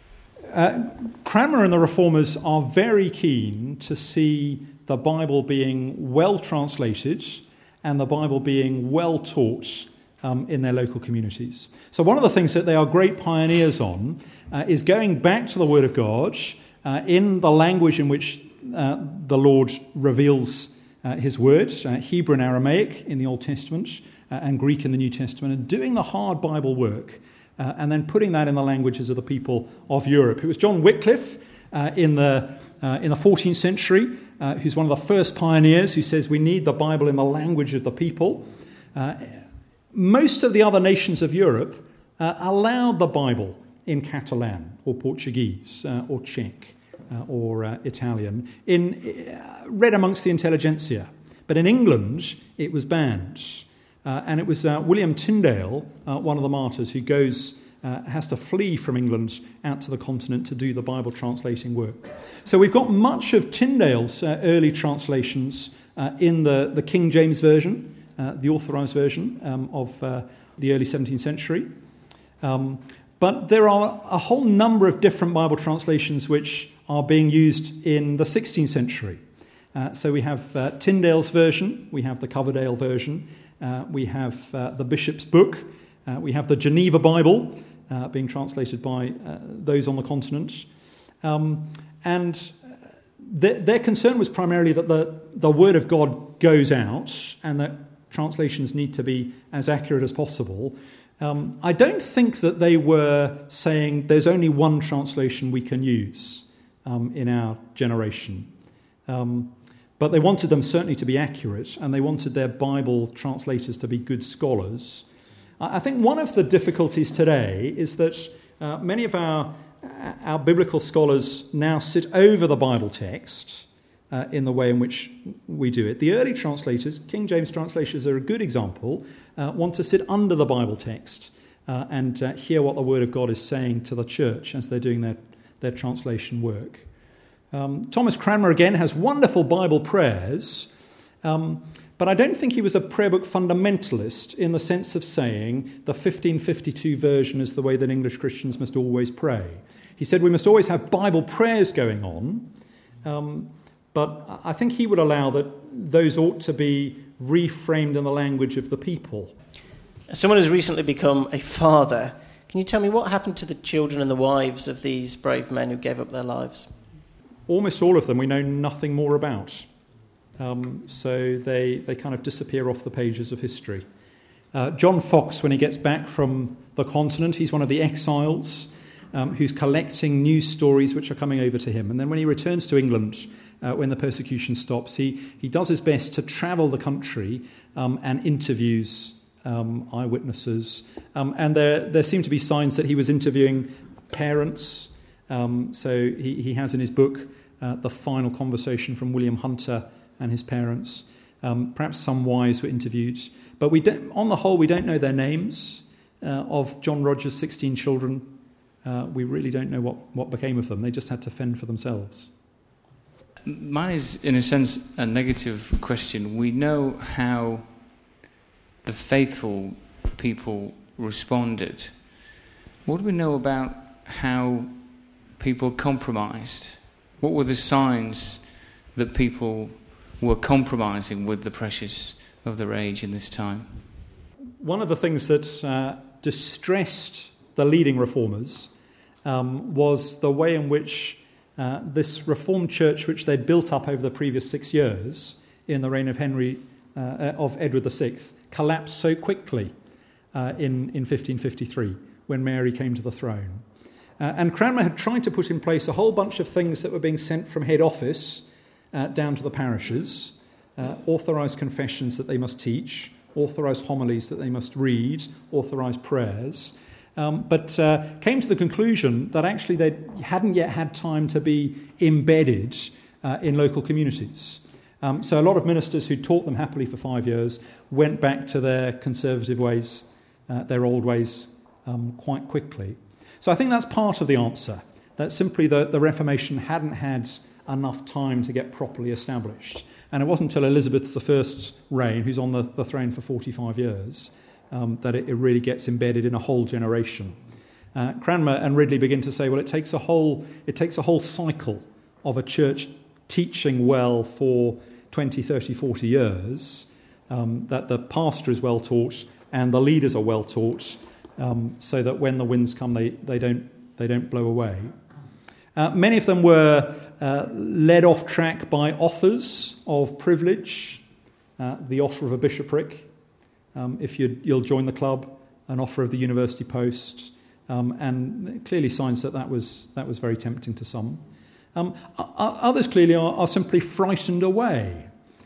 Uh, Cranmer and the Reformers are very keen to see the Bible being well translated and the Bible being well taught um, in their local communities. So one of the things that they are great pioneers on uh, is going back to the Word of God uh, in the language in which uh, the Lord reveals uh, his words, uh, Hebrew and Aramaic in the Old Testament uh, and Greek in the New Testament, and doing the hard Bible work. Uh, and then putting that in the languages of the people of Europe. It was John Wycliffe uh, in the uh, in the fourteenth century, uh, who's one of the first pioneers, who says we need the Bible in the language of the people. Uh, most of the other nations of Europe uh, allowed the Bible in Catalan or Portuguese uh, or Czech uh, or uh, Italian, in uh, read amongst the intelligentsia. But in England, it was banned. Uh, and it was uh, William Tyndale, uh, one of the martyrs, who goes, uh, has to flee from England out to the continent to do the Bible translating work. So we've got much of Tyndale's uh, early translations uh, in the, the King James Version, uh, the authorised version um, of uh, the early seventeenth century. Um, but there are a whole number of different Bible translations which are being used in the sixteenth century. Uh, so we have uh, Tyndale's version, we have the Coverdale version, Uh, we have uh, the Bishop's Book. Uh, we have the Geneva Bible uh, being translated by uh, those on the continent. Um, and th- their concern was primarily that the, the Word of God goes out and that translations need to be as accurate as possible. Um, I don't think that they were saying there's only one translation we can use um, in our generation. Um, but they wanted them certainly to be accurate, and they wanted their Bible translators to be good scholars. I think one of the difficulties today is that uh, many of our, our biblical scholars now sit over the Bible text uh, in the way in which we do it. The early translators, King James translators are a good example, uh, want to sit under the Bible text uh, and uh, hear what the Word of God is saying to the church as they're doing their, their translation work. Um, Thomas Cranmer, again, has wonderful Bible prayers, um, but I don't think he was a prayer book fundamentalist in the sense of saying the fifteen fifty-two version is the way that English Christians must always pray. He said we must always have Bible prayers going on, um, but I think he would allow that those ought to be reframed in the language of the people. Someone has recently become a father. Can you tell me what happened to the children and the wives of these brave men who gave up their lives? Almost all of them we know nothing more about. Um, so they, they kind of disappear off the pages of history. Uh, John Foxe, when he gets back from the continent, he's one of the exiles um, who's collecting news stories which are coming over to him. And then when he returns to England, uh, when the persecution stops, he, he does his best to travel the country um, and interviews um, eyewitnesses. Um, and there, there seem to be signs that he was interviewing parents. Um, so he, he has in his book uh, the final conversation from William Hunter and his parents. Um, perhaps some wives were interviewed. But we don't, on the whole, we don't know their names. Uh, of John Rogers' sixteen children, uh, we really don't know what, what became of them. They just had to fend for themselves. Mine is, in a sense, a negative question. We know how the faithful people responded. What do we know about how people compromised? What were the signs that people were compromising with the pressures of their age in this time? One of the things that uh, distressed the leading reformers um, was the way in which uh, this Reformed church, which they'd built up over the previous six years in the reign of Henry uh, of Edward the Sixth, collapsed so quickly uh, in, in fifteen fifty-three when Mary came to the throne. Uh, and Cranmer had tried to put in place a whole bunch of things that were being sent from head office uh, down to the parishes, uh, authorised confessions that they must teach, authorised homilies that they must read, authorised prayers, um, but uh, came to the conclusion that actually they hadn't yet had time to be embedded uh, in local communities. Um, so a lot of ministers who taught them happily for five years went back to their conservative ways, uh, their old ways, um, quite quickly. So I think that's part of the answer, that simply the, the Reformation hadn't had enough time to get properly established. And it wasn't until Elizabeth the First's reign, who's on the, the throne for forty-five years, um, that it, it really gets embedded in a whole generation. Uh, Cranmer and Ridley begin to say, well, it takes a whole it takes a whole cycle of a church teaching well for twenty, thirty, forty years, um, that the pastor is well taught and the leaders are well taught, um, so that when the winds come, they, they don't they don't blow away. Uh, many of them were uh, led off track by offers of privilege, uh, the offer of a bishopric, um, if you'd, you'll join the club, an offer of the university post, um, and clearly signs that that was, that was very tempting to some. Um, others clearly are, are simply frightened away.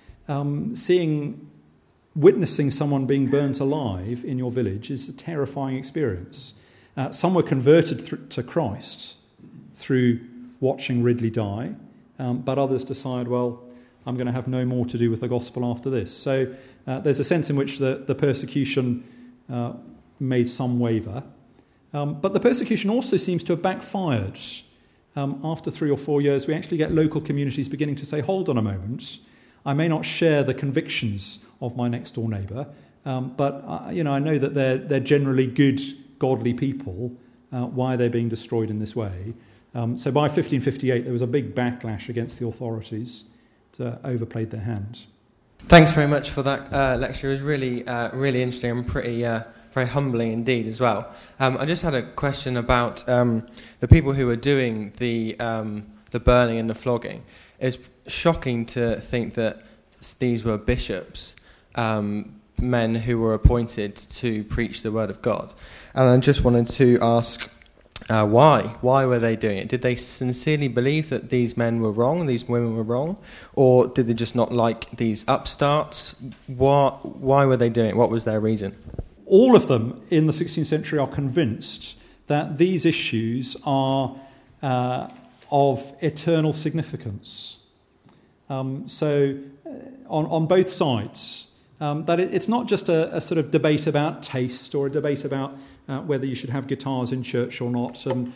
Um, seeing, witnessing someone being burnt alive in your village is a terrifying experience. Uh, some were converted th- to Christ through watching Ridley die, um, but others decide, well, I'm going to have no more to do with the gospel after this. So uh, there's a sense in which the, the persecution uh, made some waver. Um, but the persecution also seems to have backfired. Um, after three or four years, we actually get local communities beginning to say, hold on a moment, I may not share the convictions of my next door neighbour, um, but uh, you know, I know that they're, they're generally good, godly people. Uh, why they're being destroyed in this way. Um, so by fifteen fifty-eight, there was a big backlash against the authorities that overplayed their hand. Thanks very much for that uh, lecture. It was really, uh, really interesting and pretty, uh, very humbling indeed as well. Um, I just had a question about um, the people who were doing the um, the burning and the flogging. It's shocking to think that these were bishops, um, men who were appointed to preach the word of God. And I just wanted to ask Uh, why? Why were they doing it? Did they sincerely believe that these men were wrong, these women were wrong? Or did they just not like these upstarts? Why, why were they doing it? What was their reason? All of them in the sixteenth century are convinced that these issues are uh, of eternal significance. Um, so uh, on, on both sides, um, that it, it's not just a, a sort of debate about taste or a debate about uh, whether you should have guitars in church or not, and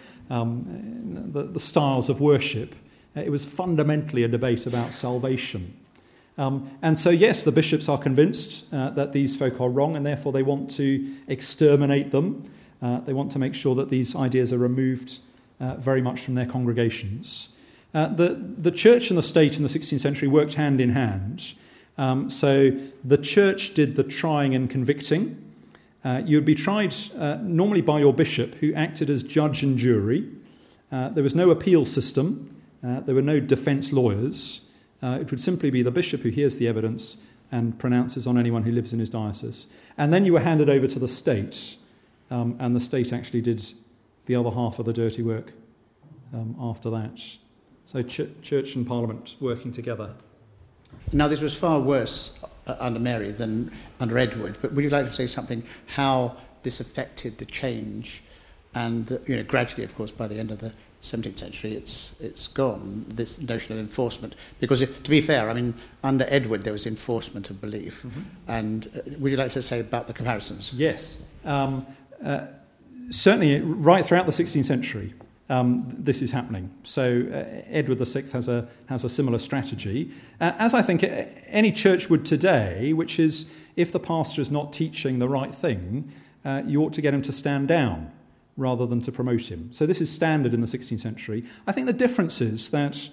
um, the, the styles of worship. Uh, it was fundamentally a debate about salvation. Um, and so, yes, the bishops are convinced uh, that these folk are wrong, and therefore they want to exterminate them. Uh, they want to make sure that these ideas are removed uh, very much from their congregations. Uh, the, the church and the state in the sixteenth century worked hand in hand. Um, so the church did the trying and convicting. Uh, you would be tried uh, normally by your bishop, who acted as judge and jury. Uh, there was no appeal system. Uh, there were no defence lawyers. Uh, it would simply be the bishop who hears the evidence and pronounces on anyone who lives in his diocese. And then you were handed over to the state, um, and the state actually did the other half of the dirty work um, after that. So ch- church and parliament working together. Now, this was far worse uh, under Mary than under Edward, but would you like to say something how this affected the change and, the, you know, gradually, of course, by the end of the seventeenth century, it's it's gone, this notion of enforcement. Because, it, to be fair, I mean, under Edward there was enforcement of belief. Mm-hmm. And uh, would you like to say about the comparisons? Yes. Um, uh, certainly, right throughout the sixteenth century, um, this is happening. So uh, Edward the Sixth has a, has a similar strategy, uh, as I think any church would today, which is if the pastor is not teaching the right thing, uh, you ought to get him to stand down rather than to promote him. So this is standard in the sixteenth century. I think the difference is that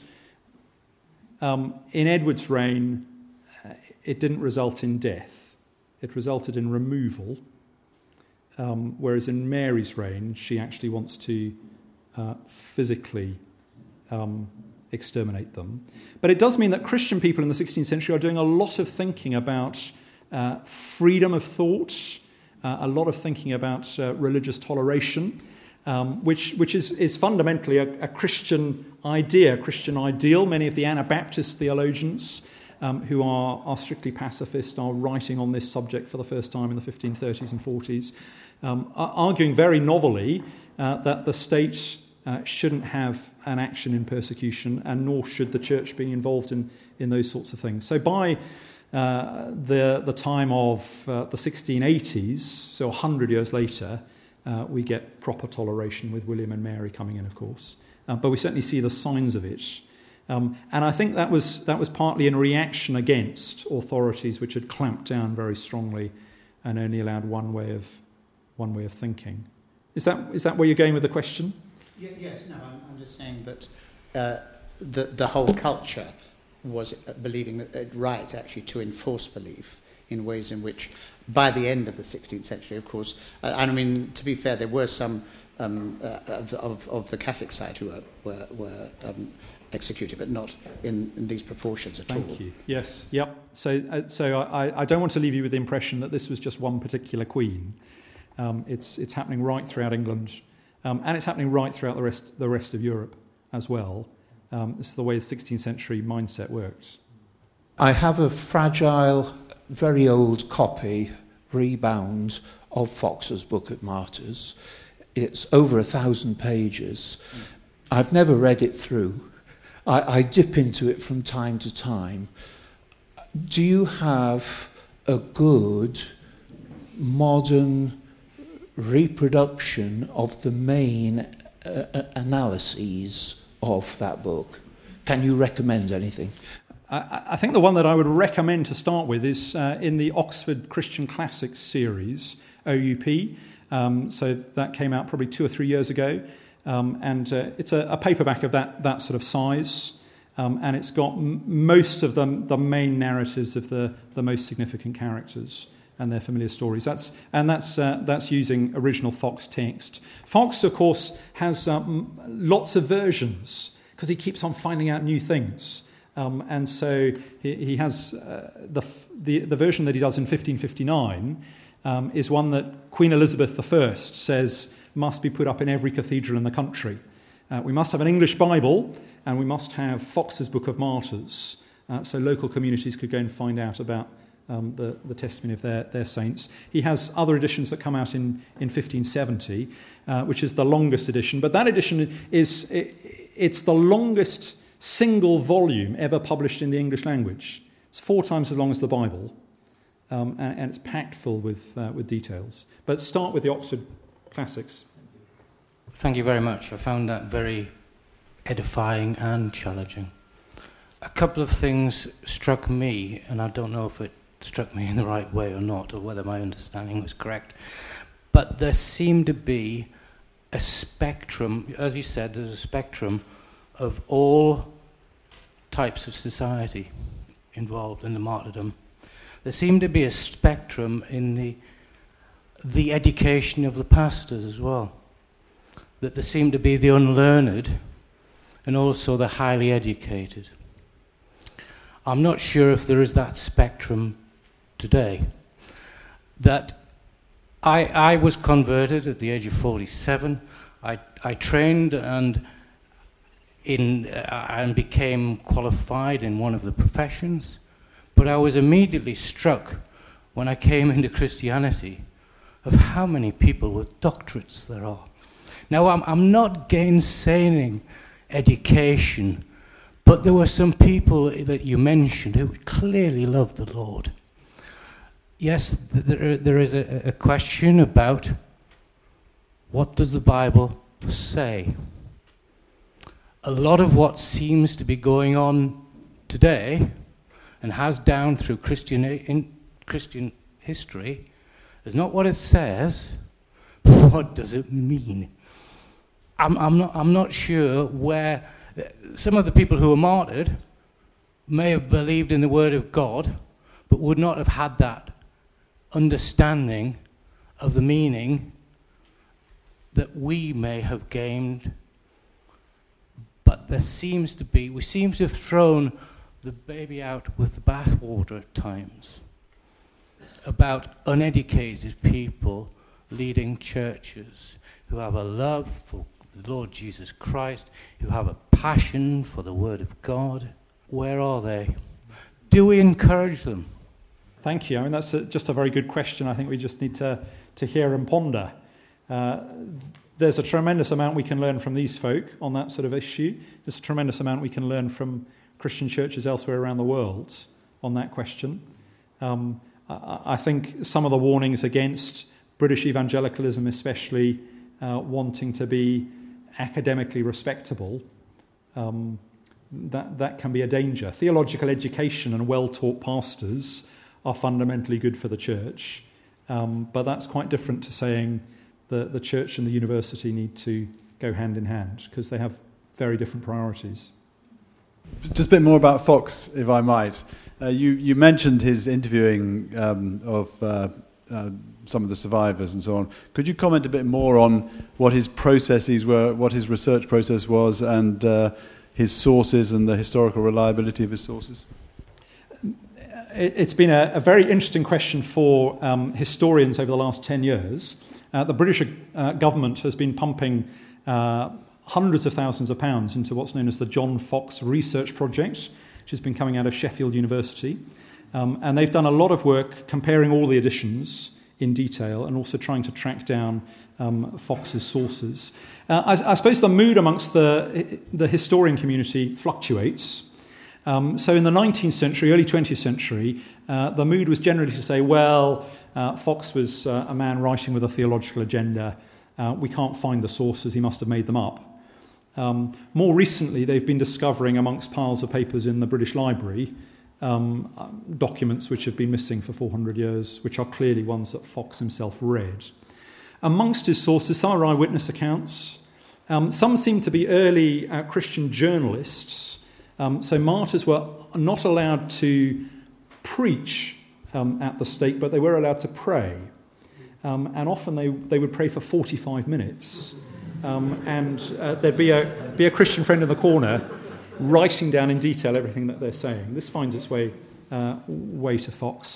um, in Edward's reign, uh, it didn't result in death. It resulted in removal, um, whereas in Mary's reign, she actually wants to uh, physically um, exterminate them. But it does mean that Christian people in the sixteenth century are doing a lot of thinking about uh, freedom of thought, Uh, a lot of thinking about uh, religious toleration, um, which which is, is fundamentally a, a Christian idea, a Christian ideal. Many of the Anabaptist theologians um, who are, are strictly pacifist are writing on this subject for the first time in the fifteen thirties and forties, um, are arguing very novelly uh, that the state uh, shouldn't have an action in persecution, and nor should the church be involved in, in those sorts of things. So by Uh, the the time of uh, the sixteen eighties, so a hundred years later, uh, we get proper toleration with William and Mary coming in, of course. Uh, but we certainly see the signs of it, um, and I think that was that was partly in reaction against authorities which had clamped down very strongly and only allowed one way of one way of thinking. Is that is that where you're going with the question? Yeah, yes. No, I'm, I'm just saying that uh, the the whole culture was believing that it right actually to enforce belief in ways in which, by the end of the sixteenth century, of course, uh, and I mean, to be fair, there were some um, uh, of, of, of the Catholic side who were, were, were um, executed, but not in, in these proportions at Thank all. Thank you. Yes, yep. So, uh, so I, I don't want to leave you with the impression that this was just one particular queen. Um, it's it's happening right throughout England, um, and it's happening right throughout the rest the rest of Europe as well. Um, this is the way the sixteenth century mindset worked. I have a fragile, very old copy, rebound, of Fox's Book of Martyrs. It's over a thousand pages. I've never read it through. I, I dip into it from time to time. Do you have a good, modern reproduction of the main uh, analyses of that book? Can you recommend anything? I, I think the one that I would recommend to start with is uh, in the Oxford Christian Classics series, O U P. Um, so that came out probably two or three years ago, um, and uh, it's a, a paperback of that that sort of size, um, and it's got m- most of the, the main narratives of the, the most significant characters and their familiar stories. That's and that's uh, that's using original Fox text. Fox, of course, has um, lots of versions because he keeps on finding out new things, um, and so he, he has uh, the, the the version that he does in fifteen fifty-nine um, is one that Queen Elizabeth the First says must be put up in every cathedral in the country. Uh, we must have an English Bible, and we must have Fox's Book of Martyrs, uh, so local communities could go and find out about um, the, the testimony of their, their saints. He has other editions that come out in, in fifteen seventy, uh, which is the longest edition, but that edition is it, it's the longest single volume ever published in the English language. It's four times as long as the Bible, um, and, and it's packed full with uh, with details. But start with the Oxford Classics. Thank you very much. I found that very edifying and challenging. A couple of things struck me, and I don't know if it struck me in the right way or not, or whether my understanding was correct, but there seemed to be a spectrum, as you said, there's a spectrum of all types of society involved in the martyrdom. There seemed to be a spectrum in the the education of the pastors as well. That there seemed to be the unlearned and also the highly educated. I'm not sure if there is that spectrum today. That I, I was converted at the age of forty-seven. I, I trained and in uh, and became qualified in one of the professions, but I was immediately struck when I came into Christianity of how many people with doctorates there are. Now, I'm, I'm not gainsaying education, but there were some people that you mentioned who clearly loved the Lord. Yes, there, there is a, a question about what does the Bible say? A lot of what seems to be going on today, and has down through Christian in Christian history, is not what it says, but what does it mean? I'm, I'm not. I'm not sure where some of the people who were martyred may have believed in the Word of God, but would not have had that understanding of the meaning that we may have gained. But there seems to be, we seem to have thrown the baby out with the bathwater at times about uneducated people leading churches who have a love for the Lord Jesus Christ, who have a passion for the Word of God. Where are they? Do we encourage them? Thank you. I mean, that's a, just a very good question. I think we just need to, to hear and ponder. Uh, There's a tremendous amount we can learn from these folk on that sort of issue. There's a tremendous amount we can learn from Christian churches elsewhere around the world on that question. Um, I, I think some of the warnings against British evangelicalism, especially uh, wanting to be academically respectable, um, that, that can be a danger. Theological education and well-taught pastors are fundamentally good for the church, um, but that's quite different to saying The, the church and the university need to go hand in hand because they have very different priorities. Just a bit more about Fox, if I might. Uh, you, you mentioned his interviewing um, of uh, uh, some of the survivors and so on. Could you comment a bit more on what his processes were, what his research process was, and uh, his sources and the historical reliability of his sources? It's been a, a very interesting question for um, historians over the last ten years. Uh, the British uh, government has been pumping uh, hundreds of thousands of pounds into what's known as the John Fox Research Project, which has been coming out of Sheffield University. Um, and they've done a lot of work comparing all the editions in detail and also trying to track down um, Fox's sources. Uh, I, I suppose the mood amongst the, the historian community fluctuates. Um, so in the nineteenth century, early twentieth century, uh, the mood was generally to say, well, Uh, Fox was uh, a man writing with a theological agenda. Uh, we can't find the sources. He must have made them up. Um, more recently, they've been discovering amongst piles of papers in the British Library um, documents which have been missing for four hundred years, which are clearly ones that Fox himself read. Amongst his sources, some are eyewitness accounts. Um, some seem to be early uh, Christian journalists. Um, so martyrs were not allowed to preach Um, at the stake, but they were allowed to pray. Um, and often they, they would pray for forty-five minutes. Um, and uh, there'd be a, be a Christian friend in the corner writing down in detail everything that they're saying. This finds its way, uh, way to Fox.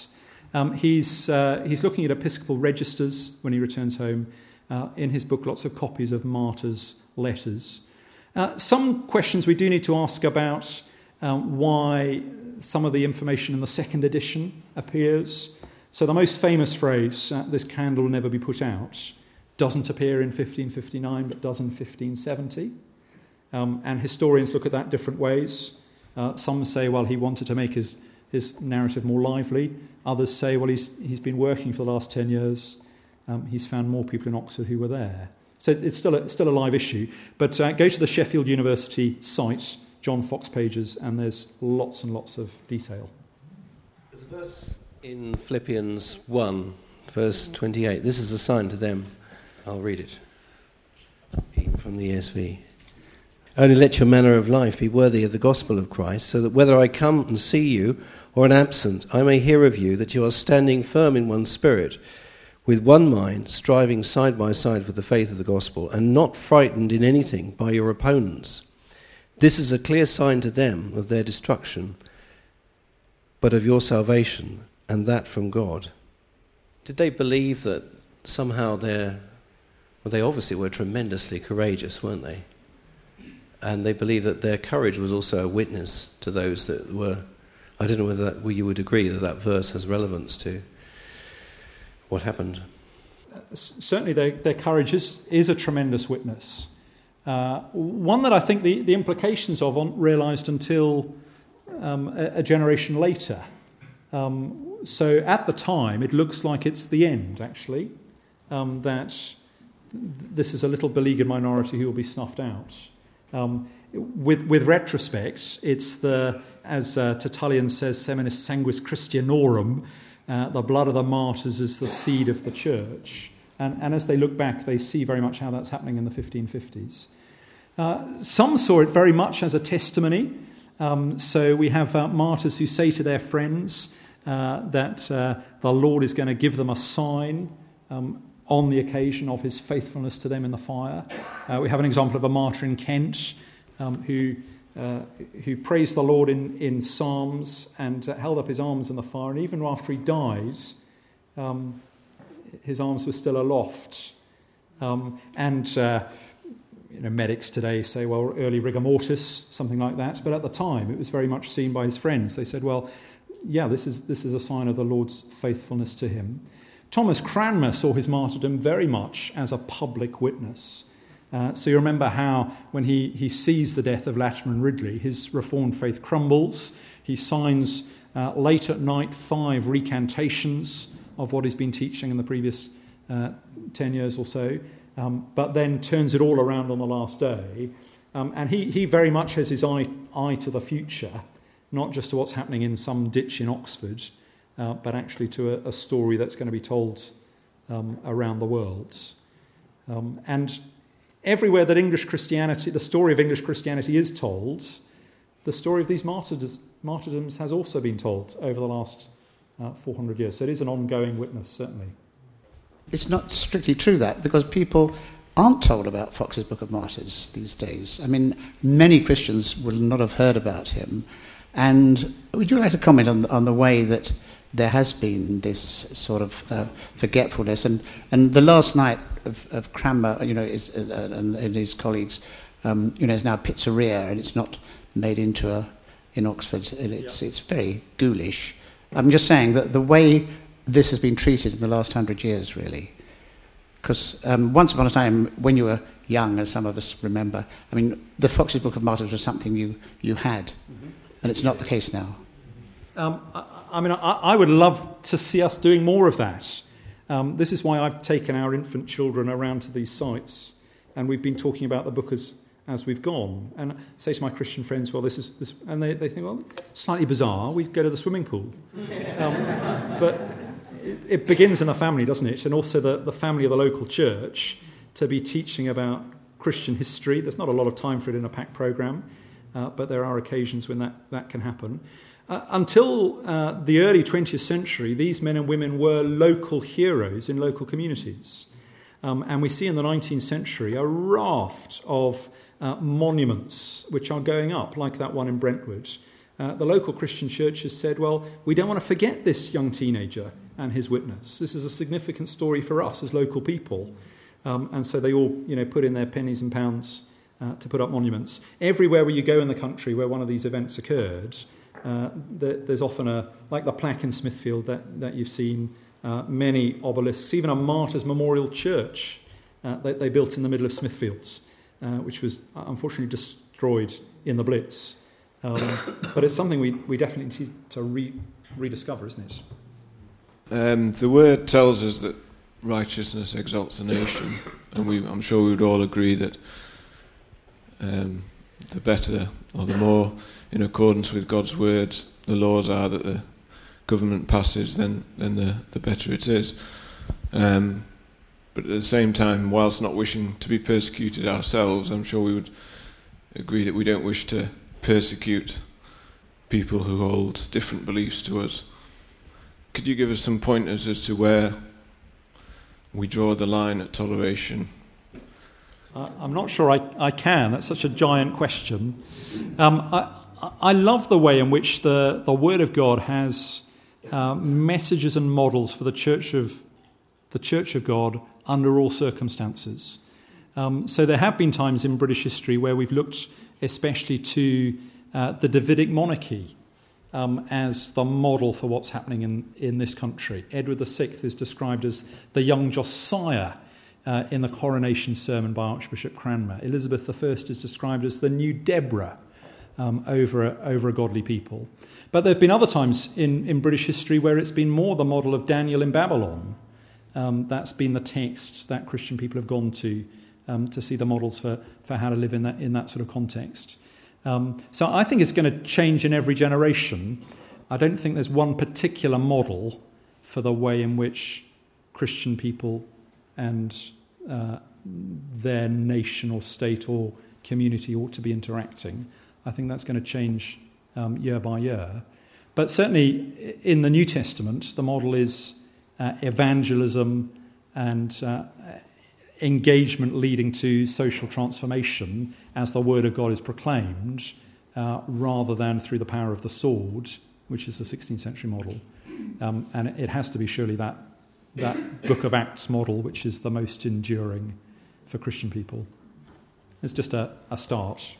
Um, he's, uh, he's looking at episcopal registers when he returns home. Uh, in his book, lots of copies of martyrs' letters. Uh, some questions we do need to ask about um, why some of the information in the second edition appears. So the most famous phrase, uh, this candle will never be put out, doesn't appear in fifteen fifty-nine but does in fifteen seventy. Um, and historians look at that different ways. Uh, some say, well, he wanted to make his, his narrative more lively. Others say, well, he's, he's been working for the last ten years. Um, he's found more people in Oxford who were there. So it's still a, still a live issue. But uh, go to the Sheffield University site, John Fox pages, and there's lots and lots of detail. There's a verse in Philippians one, verse twenty-eight. This is a sign to them. I'll read it. Even from the E S V. Only let your manner of life be worthy of the gospel of Christ, so that whether I come and see you or am absent, I may hear of you that you are standing firm in one spirit, with one mind, striving side by side for the faith of the gospel, and not frightened in anything by your opponents. This is a clear sign to them of their destruction, but of your salvation, and that from God. Did they believe that somehow they're... Well, they obviously were tremendously courageous, weren't they? And they believed that their courage was also a witness to those that were... I don't know whether that, well, you would agree that that verse has relevance to what happened. Uh, certainly their, their courage is, is a tremendous witness. Uh, one that I think the, the implications of aren't realised until um, a, a generation later. Um, so at the time, it looks like it's the end, actually, um, that this is a little beleaguered minority who will be snuffed out. Um, with, with retrospect, it's the, as uh, Tertullian says, seminis sanguis Christianorum, uh, the blood of the martyrs is the seed of the church. And, and as they look back, they see very much how that's happening in the fifteen fifties. Uh, some saw it very much as a testimony. Um, so we have uh, martyrs who say to their friends uh, that uh, the Lord is going to give them a sign um, on the occasion of his faithfulness to them in the fire. Uh, we have an example of a martyr in Kent um, who uh, who praised the Lord in, in psalms and uh, held up his arms in the fire, and even after he died, um, his arms were still aloft. Um, and uh, you know, medics today say, well, early rigor mortis, something like that. But at the time, it was very much seen by his friends. They said, well, yeah, this is this is a sign of the Lord's faithfulness to him. Thomas Cranmer saw his martyrdom very much as a public witness. Uh, so you remember how when he, he sees the death of Latimer and Ridley, his Reformed faith crumbles. He signs uh, late at night five recantations of what he's been teaching in the previous uh, ten years or so, um, but then turns it all around on the last day. Um, and he, he very much has his eye, eye to the future, not just to what's happening in some ditch in Oxford, Uh, but actually to a, a story that's going to be told um, around the world. Um, and everywhere that English Christianity, the story of English Christianity is told, the story of these martyrdoms, martyrdoms has also been told over the last uh, four hundred years. So it is an ongoing witness, certainly. It's not strictly true, that, because people aren't told about Fox's Book of Martyrs these days. I mean, many Christians will not have heard about him. And would you like to comment on the, on the way that there has been this sort of uh, forgetfulness, and, and the last night of, of Cranmer, you know, is, uh, and, and his colleagues, um, you know, is now a pizzeria, and it's not made into a in Oxford. And it's yeah. it's very ghoulish. I'm just saying that the way this has been treated in the last hundred years, really, because um, once upon a time, when you were young, as some of us remember, I mean, the Fox's Book of Martyrs was something you you had, mm-hmm. and it's not the case now. Um, I, I mean, I, I would love to see us doing more of that. Um, this is why I've taken our infant children around to these sites, and we've been talking about the book as, as we've gone. And I say to my Christian friends, well, this is... This, and they, they think, well, slightly bizarre, we go to the swimming pool. Um, but it, it begins in the family, doesn't it? And also the, the family of the local church to be teaching about Christian history. There's not a lot of time for it in a packed programme, uh, but there are occasions when that, that can happen. Uh, until uh, the early twentieth century, these men and women were local heroes in local communities. Um, and we see in the nineteenth century a raft of uh, monuments which are going up, like that one in Brentwood, uh, the local Christian church has said, well, we don't want to forget this young teenager and his witness. This is a significant story for us as local people. Um, and so they all, you know, put in their pennies and pounds uh, to put up monuments. Everywhere where you go in the country where one of these events occurred, uh, there, there's often a, like the plaque in Smithfield that, that you've seen, uh, many obelisks, even a Martyrs Memorial Church uh, that they built in the middle of Smithfields, uh, which was unfortunately destroyed in the Blitz. Um, but it's something we, we definitely need to re, rediscover, isn't it? Um, the word tells us that righteousness exalts a nation, and we, I'm sure we would all agree that um, the better or the more in accordance with God's word the laws are that the government passes, then, then the, the better it is. Um, but at the same time, whilst not wishing to be persecuted ourselves, I'm sure we would agree that we don't wish to persecute people who hold different beliefs to us. Could you give us some pointers as to where we draw the line at toleration? Uh, I'm not sure I, I can. That's such a giant question. Um, I, I love the way in which the, the Word of God has uh, messages and models for the Church of the Church of God under all circumstances. Um, so there have been times in British history where we've looked especially to uh, the Davidic monarchy um, as the model for what's happening in, in this country. Edward the Sixth is described as the young Josiah uh, in the coronation sermon by Archbishop Cranmer. Elizabeth the First is described as the new Deborah um, over, a, over a godly people. But there have been other times in, in British history where it's been more the model of Daniel in Babylon. Um, that's been the text that Christian people have gone to um, to see the models for, for how to live in that in that sort of context. Um, so I think it's going to change in every generation. I don't think there's one particular model for the way in which Christian people and uh, their nation or state or community ought to be interacting. I think that's going to change um, year by year. But certainly in the New Testament, the model is Uh, evangelism and uh, engagement leading to social transformation as the word of God is proclaimed, uh, rather than through the power of the sword, which is the sixteenth century model. Um, and it has to be surely that that Book of Acts model which is the most enduring for Christian people. It's just a, a start.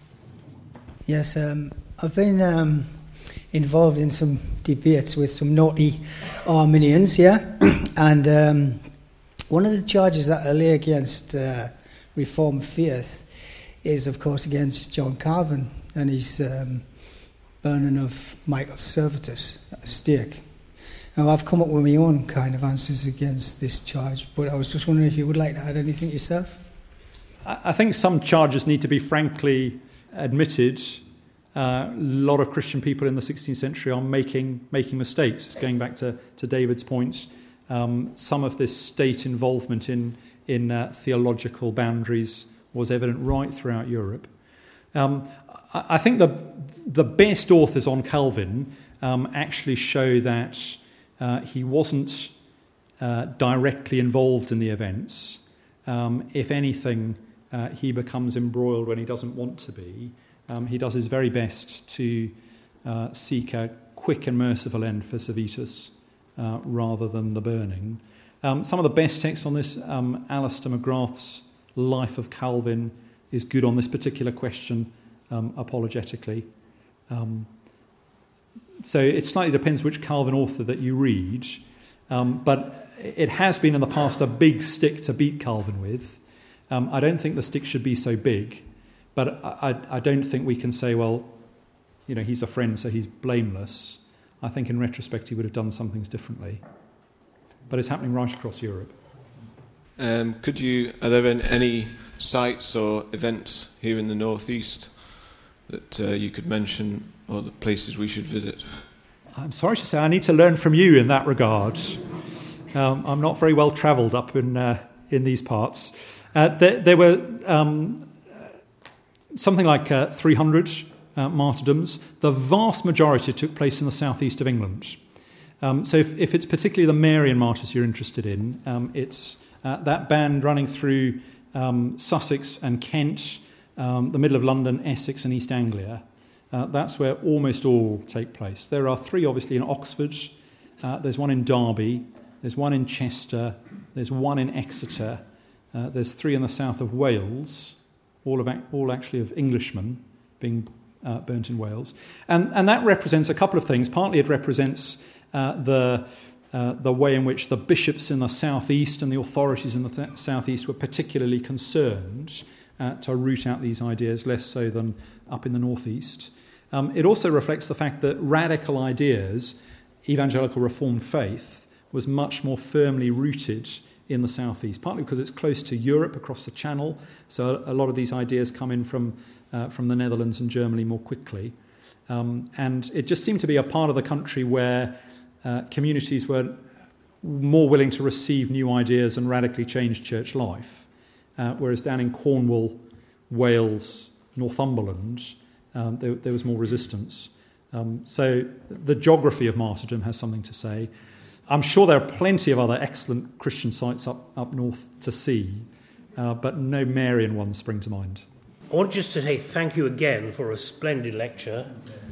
Yes, um, I've been Um involved in some debates with some naughty Arminians, yeah, and um, one of the charges that I lay against uh, Reformed faith is, of course, against John Calvin and his um, burning of Michael Servetus at the stake. Now, I've come up with my own kind of answers against this charge, but I was just wondering if you would like to add anything yourself. I think some charges need to be frankly admitted. Uh, a lot of Christian people in the sixteenth century are making making mistakes. It's going back to, to David's point. Um, some of this state involvement in in uh, theological boundaries was evident right throughout Europe. Um, I, I think the the best authors on Calvin um, actually show that uh, he wasn't uh, directly involved in the events. Um, if anything, uh, he becomes embroiled when he doesn't want to be. Um, he does his very best to uh, seek a quick and merciful end for Servetus uh, rather than the burning. Um, some of the best texts on this, um, Alistair McGrath's Life of Calvin is good on this particular question um, apologetically. Um, so it slightly depends which Calvin author that you read, um, but it has been in the past a big stick to beat Calvin with. Um, I don't think the stick should be so big. But I, I don't think we can say, well, you know, he's a friend, so he's blameless. I think in retrospect he would have done some things differently. But it's happening right across Europe. Um, could you? Are there any sites or events here in the northeast that uh, you could mention, or the places we should visit? I'm sorry to say, I need to learn from you in that regard. Um, I'm not very well travelled up in uh, in these parts. Uh, there, there were. Um, Something like uh, three hundred uh, martyrdoms. The vast majority took place in the southeast of England. Um, so if, if it's particularly the Marian martyrs you're interested in, um, it's uh, that band running through um, Sussex and Kent, um, the middle of London, Essex and East Anglia. Uh, that's where almost all take place. There are three, obviously, in Oxford. Uh, there's one in Derby. There's one in Chester. There's one in Exeter. Uh, there's three in the south of Wales, all of all actually of Englishmen being uh, burnt in Wales. And, and that represents a couple of things. Partly it represents uh, the... Uh, the way in which the bishops in the southeast and the authorities in the th- southeast were particularly concerned uh, to root out these ideas, less so than up in the northeast. Um, it also reflects the fact that radical ideas, evangelical reformed faith, was much more firmly rooted in the southeast, partly because it's close to Europe, across the Channel, so a lot of these ideas come in from, uh, from the Netherlands and Germany more quickly. Um, and it just seemed to be a part of the country where Uh, communities were more willing to receive new ideas and radically change church life, uh, whereas down in Cornwall, Wales, Northumberland, um, there, there was more resistance. Um, so the geography of martyrdom has something to say. I'm sure there are plenty of other excellent Christian sites up, up north to see, uh, but no Marian ones spring to mind. I want just to say thank you again for a splendid lecture.